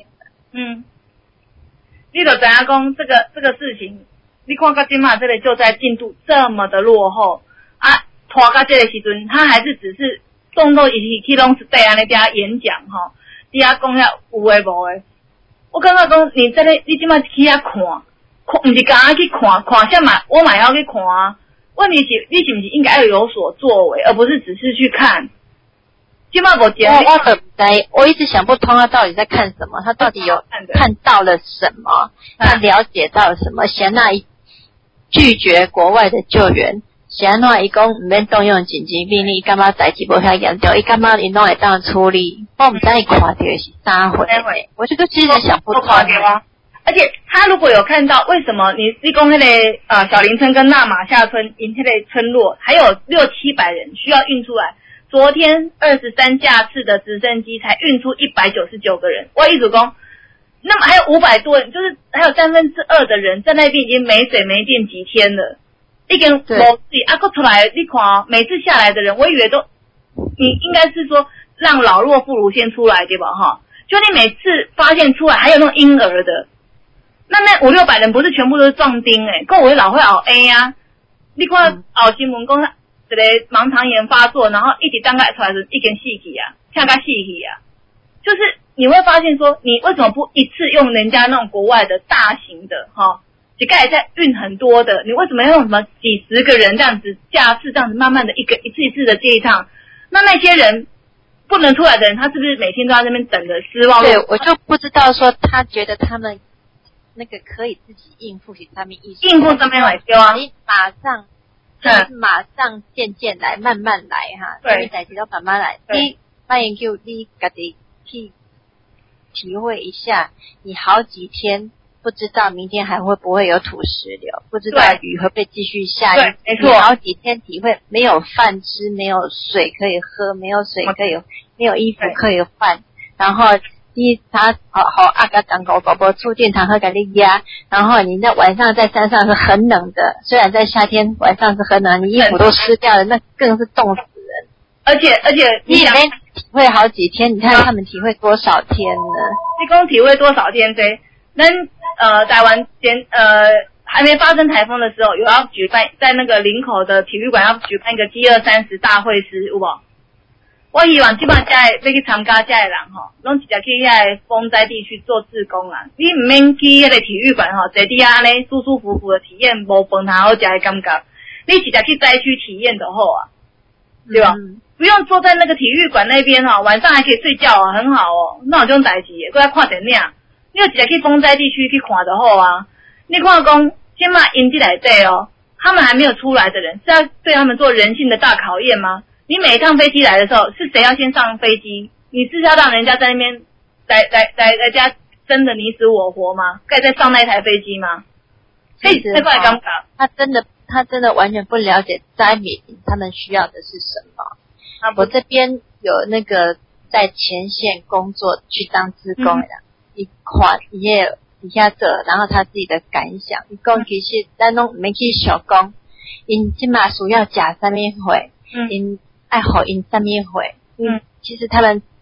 S1: 你就知影讲这个事情，你看到今嘛这个救灾进度这么的落后啊，拖到这个时阵，他还是只是动作一去拢是对安尼遐演讲吼，底下讲遐有诶无诶。我感觉讲你今嘛去遐看，不是刚刚去看下嘛，我嘛要去看啊。问题是你是不是应该要有所作为，而不是只是去看。今嘛无见
S3: 我一直想不通他到底在看什么，他到底有看到了什么，他了解到了什么，想那拒绝国外的救援。想那伊讲毋免动用紧急命令，干嘛代志无遐严重？伊干嘛伊拢会当处理？我毋知伊看到的是啥货，我就其实想不通。
S1: 而且他如果有看到，为什么你讲那个小林村跟纳马夏村因那个村落还有600-700人需要运出来？昨天23架次的直升机才运出199个人。我意思讲，那么还有500多人，就是还有2/3的人在那边已经没水没电几天了。已经无水啊，搁出来，你看每次下来的人，我以为都，你应该是说让老弱妇孺先出来对吧哈？就你每次发现出来还有那种婴儿的，那500-600人不是全部都是壮丁跟我老会熬 A 啊，你看熬新闻讲这个盲肠炎发作，然后一直张开出来是一根细体啊，像个细体啊，就是你会发现说，你为什么不一次用人家那种国外的大型的哈？几个也在运很多的，你为什么要用什么几十个人这样子架次这样子慢慢的一次一次的接一趟？那些人不能出来的人，他是不是每天都在那边等着失望？
S3: 对，我就不知道说他觉得他们那个可以自己应付起他们意思，
S1: 应付上面来丢啊！
S3: 你马上渐来，慢慢来哈，对，代志都慢慢来。你慢研究，你自己去体会一下，你好几天。不知道明天还会不会有土石流，不知道雨会不会继续下。
S1: 对，没错。
S3: 好几天体会没有饭吃，没有水可以喝，没有水可以，没有衣服可以换。然后他好阿嘎当狗宝宝触电堂会给你压，然后你在晚上在山上是很冷的，虽然在夏天晚上是很冷，你衣服都湿掉了，那更是冻死人。
S1: 而且
S3: 你也没体会好几天，你看他们体会多少天呢？
S1: 你共体会多少天这？台湾还没发生台风的时候，有要举办在那个林口的体育馆要举办一个G230大会师，有无？我希望基本上要去参加这的人吼，拢直接去遐风灾地区做志工啦。你唔免去迄个体育馆吼，坐伫遐安尼舒舒服服的体验无饭通好食的感觉。你直接去灾区体验就好啊，对吧？不用坐在那个体育馆那边吼，晚上还可以睡觉啊，很好哦。那有这种代志的，搁要看电影。你就直接去风灾地区去看就好啊！你看讲，先嘛因地内底他们还没有出来的人，是要对他们做人性的大考验吗？你每一趟飞机来的时候，是谁要先上飞机？你是要让人家在那边来家争得你死我活吗？该再上那一台飞机吗？可以再过来刚刚，
S3: 他真的完全不了解灾民他们需要的是什么。我这边有那个在前线工作去当志工的。一看伊个底下做，然后他自己的感想。伊讲其实咱拢没去想讲，因即马需要食啥物货，因爱互因啥物货。其实他们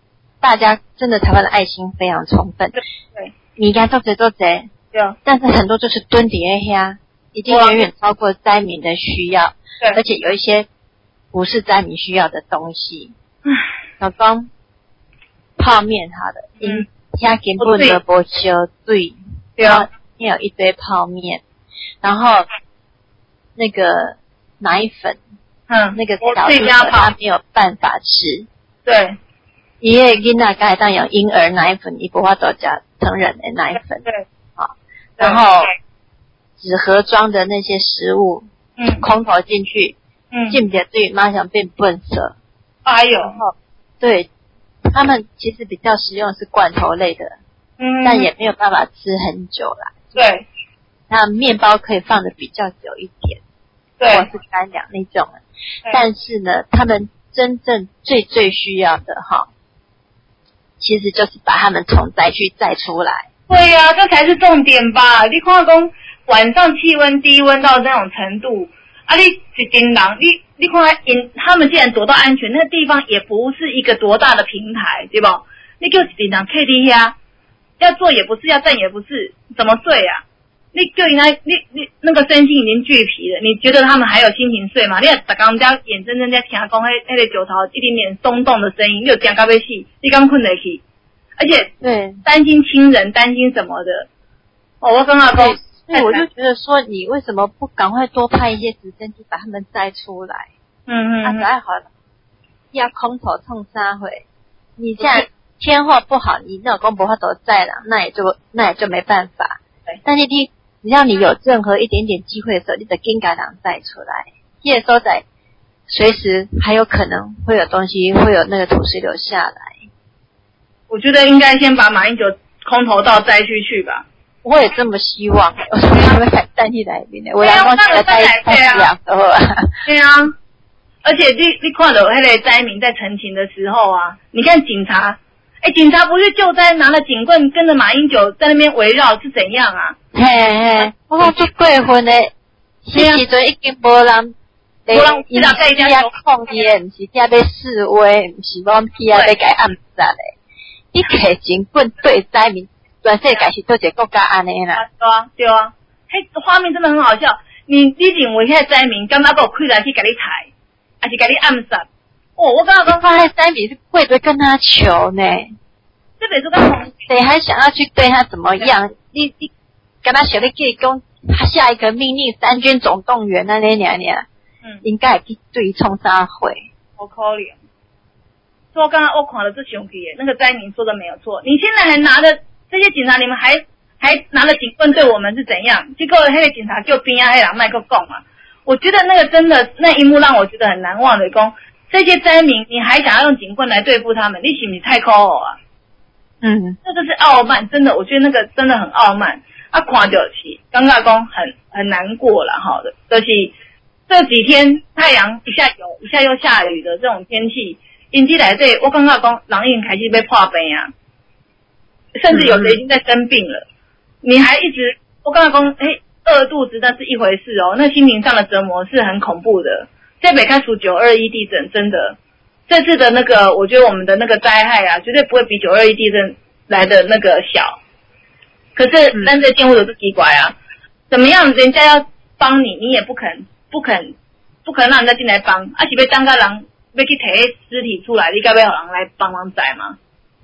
S3: 大家真的台湾的爱心非常充分。
S1: 对，
S3: 你应该做贼，
S1: 对，
S3: 但是很多就是蹲底下，已经远远超过灾民的需要，
S1: 对，
S3: 而且有一些不是灾民需要的东西。老公，泡面好的，家根本都不烧水，然后有一堆泡面，然后那个奶粉，那个小婴儿他没有办法吃，
S1: 对，
S3: 伊个囡仔该当用婴儿奶粉，伊无法度吃成人的奶粉，
S1: 对，
S3: 好，然后纸盒装的那些食物，空投进去，进不对，马上变笨色，
S1: 哎呦，
S3: 对，他们其实比较实用是罐头类的，但也没有办法吃很久啦。
S1: 对，
S3: 那面包可以放的比较久一点，
S1: 对，
S3: 或是干粮那种。但是呢，他们真正最需要的其实就是把他们从灾区载出来。
S1: 对呀，这才是重点吧？你看讲晚上气温低温到那种程度，啊，你一群人，你看他们既然躲到安全，那个地方也不是一个多大的平台，对不？你叫一群人客地下，要坐也不是，要站也不是，怎么睡啊？你就应该你那个身心已经俱疲了，你觉得他们还有心情睡吗？你也刚刚眼睁睁在听讲那个酒槽一点点松动的声音，你有听到要死，你刚困得起，而且
S3: 对
S1: 担心亲人，担心什么的。我跟阿公，
S3: 所以我就觉得说，你为什么不赶快多派一些直升机把他们载出来？还好，要空投冲沙回。你现在天候不好，你老公不会都在了，那也就没办法。但是只要你有任何一点点机会的时候，你得紧赶人带出来。这个时候在随时还有可能会有东西，会有那个土石流下来。
S1: 我觉得应该先把马英九空投到灾区去吧。
S3: 我也这么希望，我说他们还带去来宾呢，我阳光起来带两个啊。
S1: 对啊，而且你看到那个灾民在陈情的时候啊，你看警察。警察不是救灾拿了警棍跟着马英九在那边围绕是怎样啊？
S3: 我讲做过分的，那时阵已经无人伊在遐抗议的，不是在要示威，不是讲去要给暗杀的。你摕警棍对灾民，全世界是做一个国家安尼啦。
S1: 对啊，画面真的很好笑。你认为遐灾民，干嘛有开来去给你抬，还是给你暗杀？我刚刚说，
S3: 他灾民是会不会跟他求呢？
S1: 这本书刚好，
S3: 谁还想要去对他怎么样？你跟他写的可以讲，他下一个命令三军总动员那娘，应该去对冲杀会。
S1: 好可怜。所以刚刚我看了这熊皮耶，那个灾民说的没有错。你现在还拿着这些警察，你们还拿着警棍对我们是怎样？结果那个警察就边啊黑人麦克讲嘛。我觉得那个真的那一幕让我觉得很难忘的，讲这些灾民，你还想要用警棍来对付他们，你是不是太抠啊？这就是傲慢，真的，我觉得那个真的很傲慢。看到是感觉讲很难过啦，就是这几天太阳一下有，一下又下雨的这种天气，因此来这我感觉讲人已经开始被破病啊，甚至有的已经在生病了。你还一直，我感觉讲饿肚子那是一回事哦，那心灵上的折磨是很恐怖的。在北开除921地震，真的，这次的那个，我觉得我们的那个灾害啊，绝对不会比921地震来的那个小。可是，但这见物有是奇怪啊，怎么样，人家要帮你，你也不肯让人家进来帮，而且被当个人要去提尸体出来，你该不要让人来帮忙载吗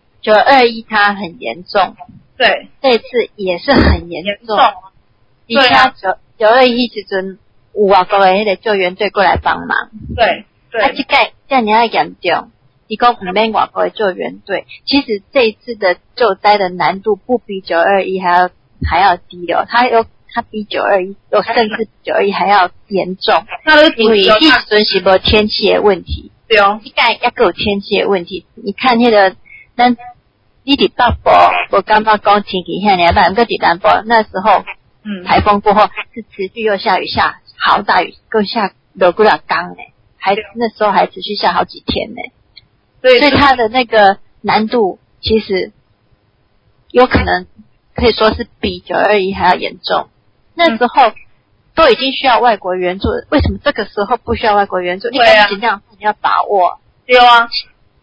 S3: ？921它很严重，
S1: 对，
S3: 这次也是很严重。
S1: 对啊
S3: ，921时阵。有外国的那个救援队过来帮忙，
S1: 对，
S3: 这次这样严重，你讲不免外国的救援队，其实这一次的救灾的难度不比921还要低哦，它比921甚至比921还要严重，因为迄时阵是无天气的问题，
S1: 对哦，
S3: 这个也有天气的问题，你看那个你伫北部无感觉讲天气遐尔歹，不过伫南部那时候，台风过后是持续又下雨下。好大雨，够下落不了缸那时候还持续下好几天所以它的那个难度其实有可能可以说是比921还要严重。那时候都已经需要外国援助，为什么这个时候不需要外国援助？你赶紧这样，你要把握。
S1: 对啊，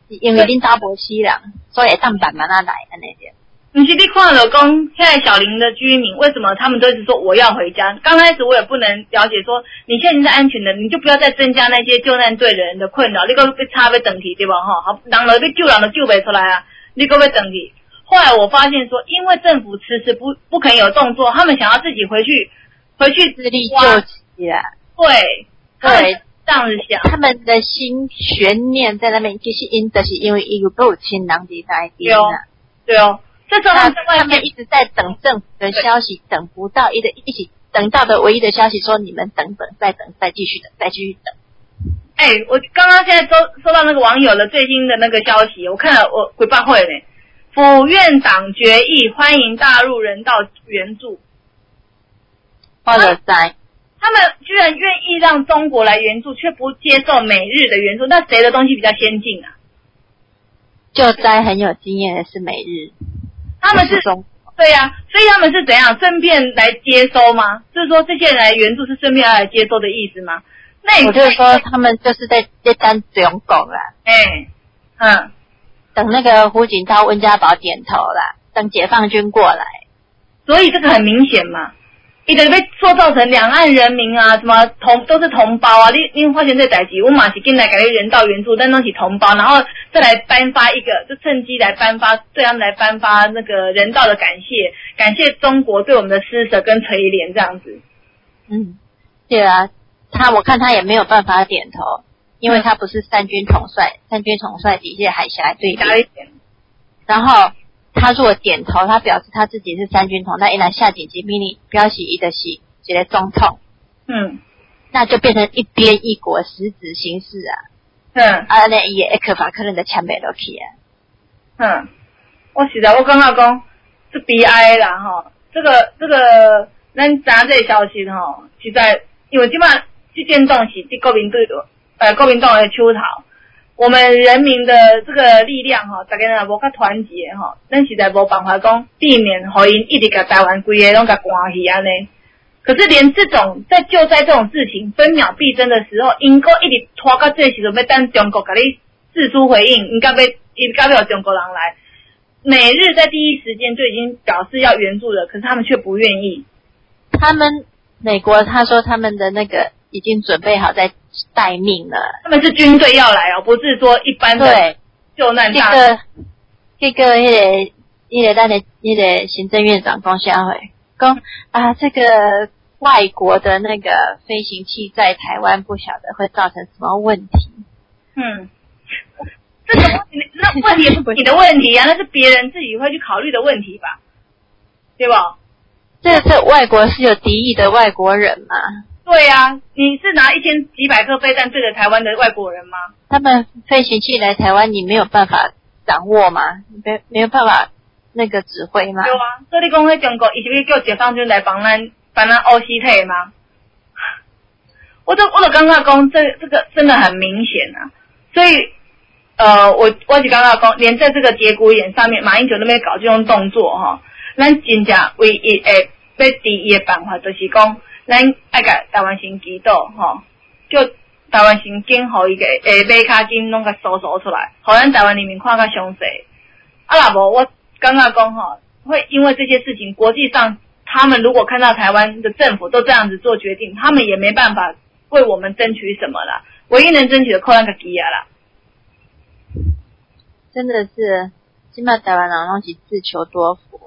S3: 因为恁家无死人，所以会当慢慢来安尼的。
S1: 不是你看了讲，现在小林的居民为什么他们都一直说我要回家？刚开始我也不能了解说，你现在是安全的，你就不要再增加那些救难队的人的困扰，你个被差被等去对吧？哈，好，人了被救人都救不出来啊，你个被等去。后来我发现说，因为政府迟迟不肯有动作，他们想要自己回去
S3: 自力救济啊。
S1: 对，他们这样子想，
S3: 他们的心悬念在那边，其实就是因为有不有亲人伫在边啊。
S1: 对哦。这时候
S3: 他们一直在等政府的消息，等不到一起等到的唯一的消息说你们等，再继续等，再继续等。
S1: 我刚刚现在收到那个网友的最新的那个消息，我看了我回报会呢，府院党决议欢迎大陆人道援助。
S3: 或者在
S1: 他们居然愿意让中国来援助，却不接受美日的援助，那谁的东西比较先进啊？
S3: 救灾很有经验的是美日。
S1: 他们是对呀，所以他们是怎样顺便来接收吗？就是说这些人来援助是顺便来接收的意思吗？那
S3: 我就说他们就是在等中国啦，等那个胡锦涛、温家宝点头啦，等解放军过来。
S1: 所以这个很明显嘛，一直被塑造成两岸人民啊，什么都是同胞啊，你发现这代志，我马是进来给你人道援助，但都是同胞，然后再来颁发一个，就趁机来颁发，对他们来颁发那个人道的感谢中国对我们的施舍跟垂怜这样子。
S3: 对啊，我看他也没有办法点头，因为他不是三军统帅底下海峡对立，然后他如果点头，他表示他自己是三军统，那一来下紧急命令，表示伊就是一个总统，那就变成一边一国实质形式啊，那伊的克法可能就签不落去啊。
S1: 我实在我感觉讲是悲哀啦吼，这个咱知这个消息吼，实在因为即摆这件东西是国民党的手头。我们人民的这个力量哈，大家若无较团结哈，咱实在无办法讲避免互因一直甲台湾规个拢甲关起安尼。可是连这种在救灾这种事情分秒必争的时候，因个一直拖到这时阵要等中国甲你释出回应，应该要中国人来。美日在第一时间就已经表示要援助了，可是他们却不愿意。
S3: 美国他说他们的那个已经准备好在待命了，
S1: 他们是军队要来哦，不是说一般的救难大使。
S3: 这个咱的行政院长讲啥会讲啊？这个外国的那个飞行器在台湾不晓得会造成什么问题。
S1: 这个那问题不是你的问题啊，那是别人自己会去考虑的问题吧，对吧？
S3: 这外国是有敌意的外国人嘛？
S1: 对啊，你是拿1000几百颗飞弹对着台湾的外国人吗？
S3: 他们飞行器来台湾，你没有办法掌握吗？没有办法那个指挥吗？
S1: 对啊，所以你讲迄中国，伊是要叫解放军来帮咱欧西退吗？我就刚刚讲这个真的很明显啊，所以我是刚刚讲，连在这个节骨眼上面，马英九那边搞这种动作哈，咱真正唯一要第一的办法就是讲。咱爱甲台湾先祈祷吼，叫台湾先经互伊个马卡金拢甲搜出来，互咱台湾人民看较详细。若无我刚刚讲吼，会因为这些事情，国际上他们如果看到台湾的政府都这样子做决定，他们也没办法为我们争取什么啦。唯一能争取的靠咱家己啊啦。
S3: 真的是，现在台湾人拢是自求多福。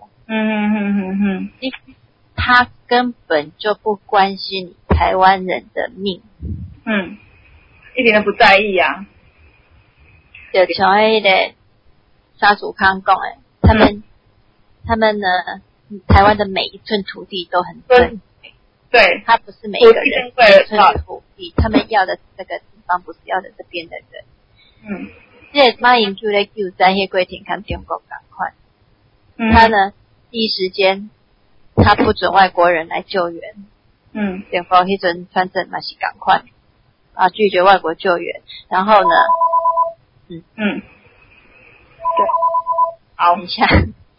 S3: 他根本就不关心台湾人的命，
S1: 一点都不在意啊。
S3: 就像那个沙祖康讲的，他们呢，台湾的每一寸土地都很珍贵，
S1: 对，
S3: 他不是每一个人每一寸土地，他们要的是这个地方，不是要的这边的人。这马英九在救灾迄过程跟中国同款，他呢第一时间。他不准外国人来救援，中国迄阵反正嘛是同款啊，拒绝外国救援。然后呢，对，好，等一下，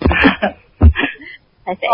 S3: 还谁？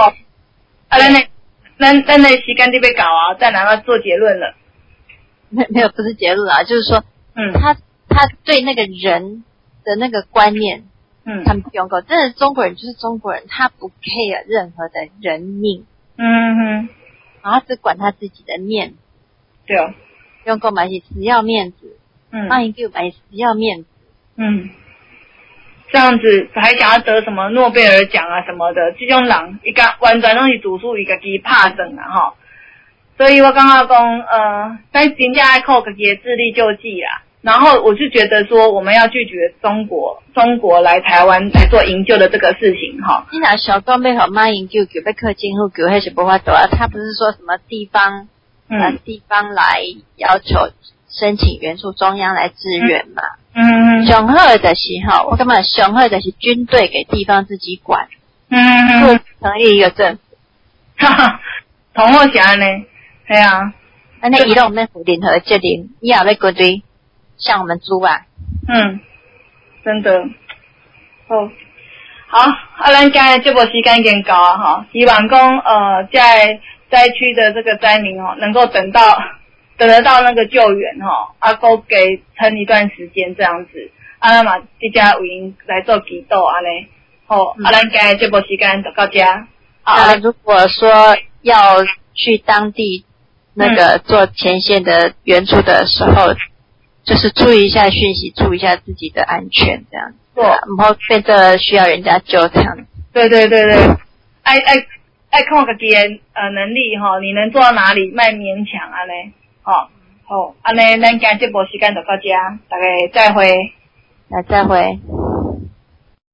S1: 咱的时间就要搞啊，再拿到做结论了。
S3: 没有，不是结论啊，就是说，他对那个人的那个观念，他们用过，真的中国人就是中国人，他不 care 任何的人命，然后只管他自己的面子，
S1: 对哦，
S3: 用过买起只要面子，帮一个买只要面子，
S1: 这样子还想要得什么诺贝尔奖啊什么的，这种人伊个完全拢是读书伊家己拍算啦吼，所以我感觉讲但真正爱靠自己的自力救济啦。然后我是觉得说，我们要拒绝中国来台湾来做营救的这个事情哈。
S3: 你若想讲要和马营救要靠政府救，那是无法度啊。他不是说什么地方来要求申请援助中央来支援嘛？上好的是吼，我感觉上好的是军队给地方自己管。成立一个政府。
S1: 哈哈，同我是安尼，系啊。
S3: 安尼伊拢免负任何责任，以后要军队。像我们猪啊，
S1: 真的，好，咱今日这部时间已经到啊哈，希望讲在灾区的这个灾民能够等得到那个救援够给撑一段时间这样子，那么这家为因来做祈祷安尼，咱今日这部时间就到这。
S3: 如果说要去当地那个做前线的援助的时候。就是注意一下讯息，注意一下自己的安全，这样子，然后变得需要人家救这样子。
S1: 对，爱看自己的能力你能做到哪里，卖勉强安尼，安尼咱今日这部时间就到这，大家再会，
S3: 再会。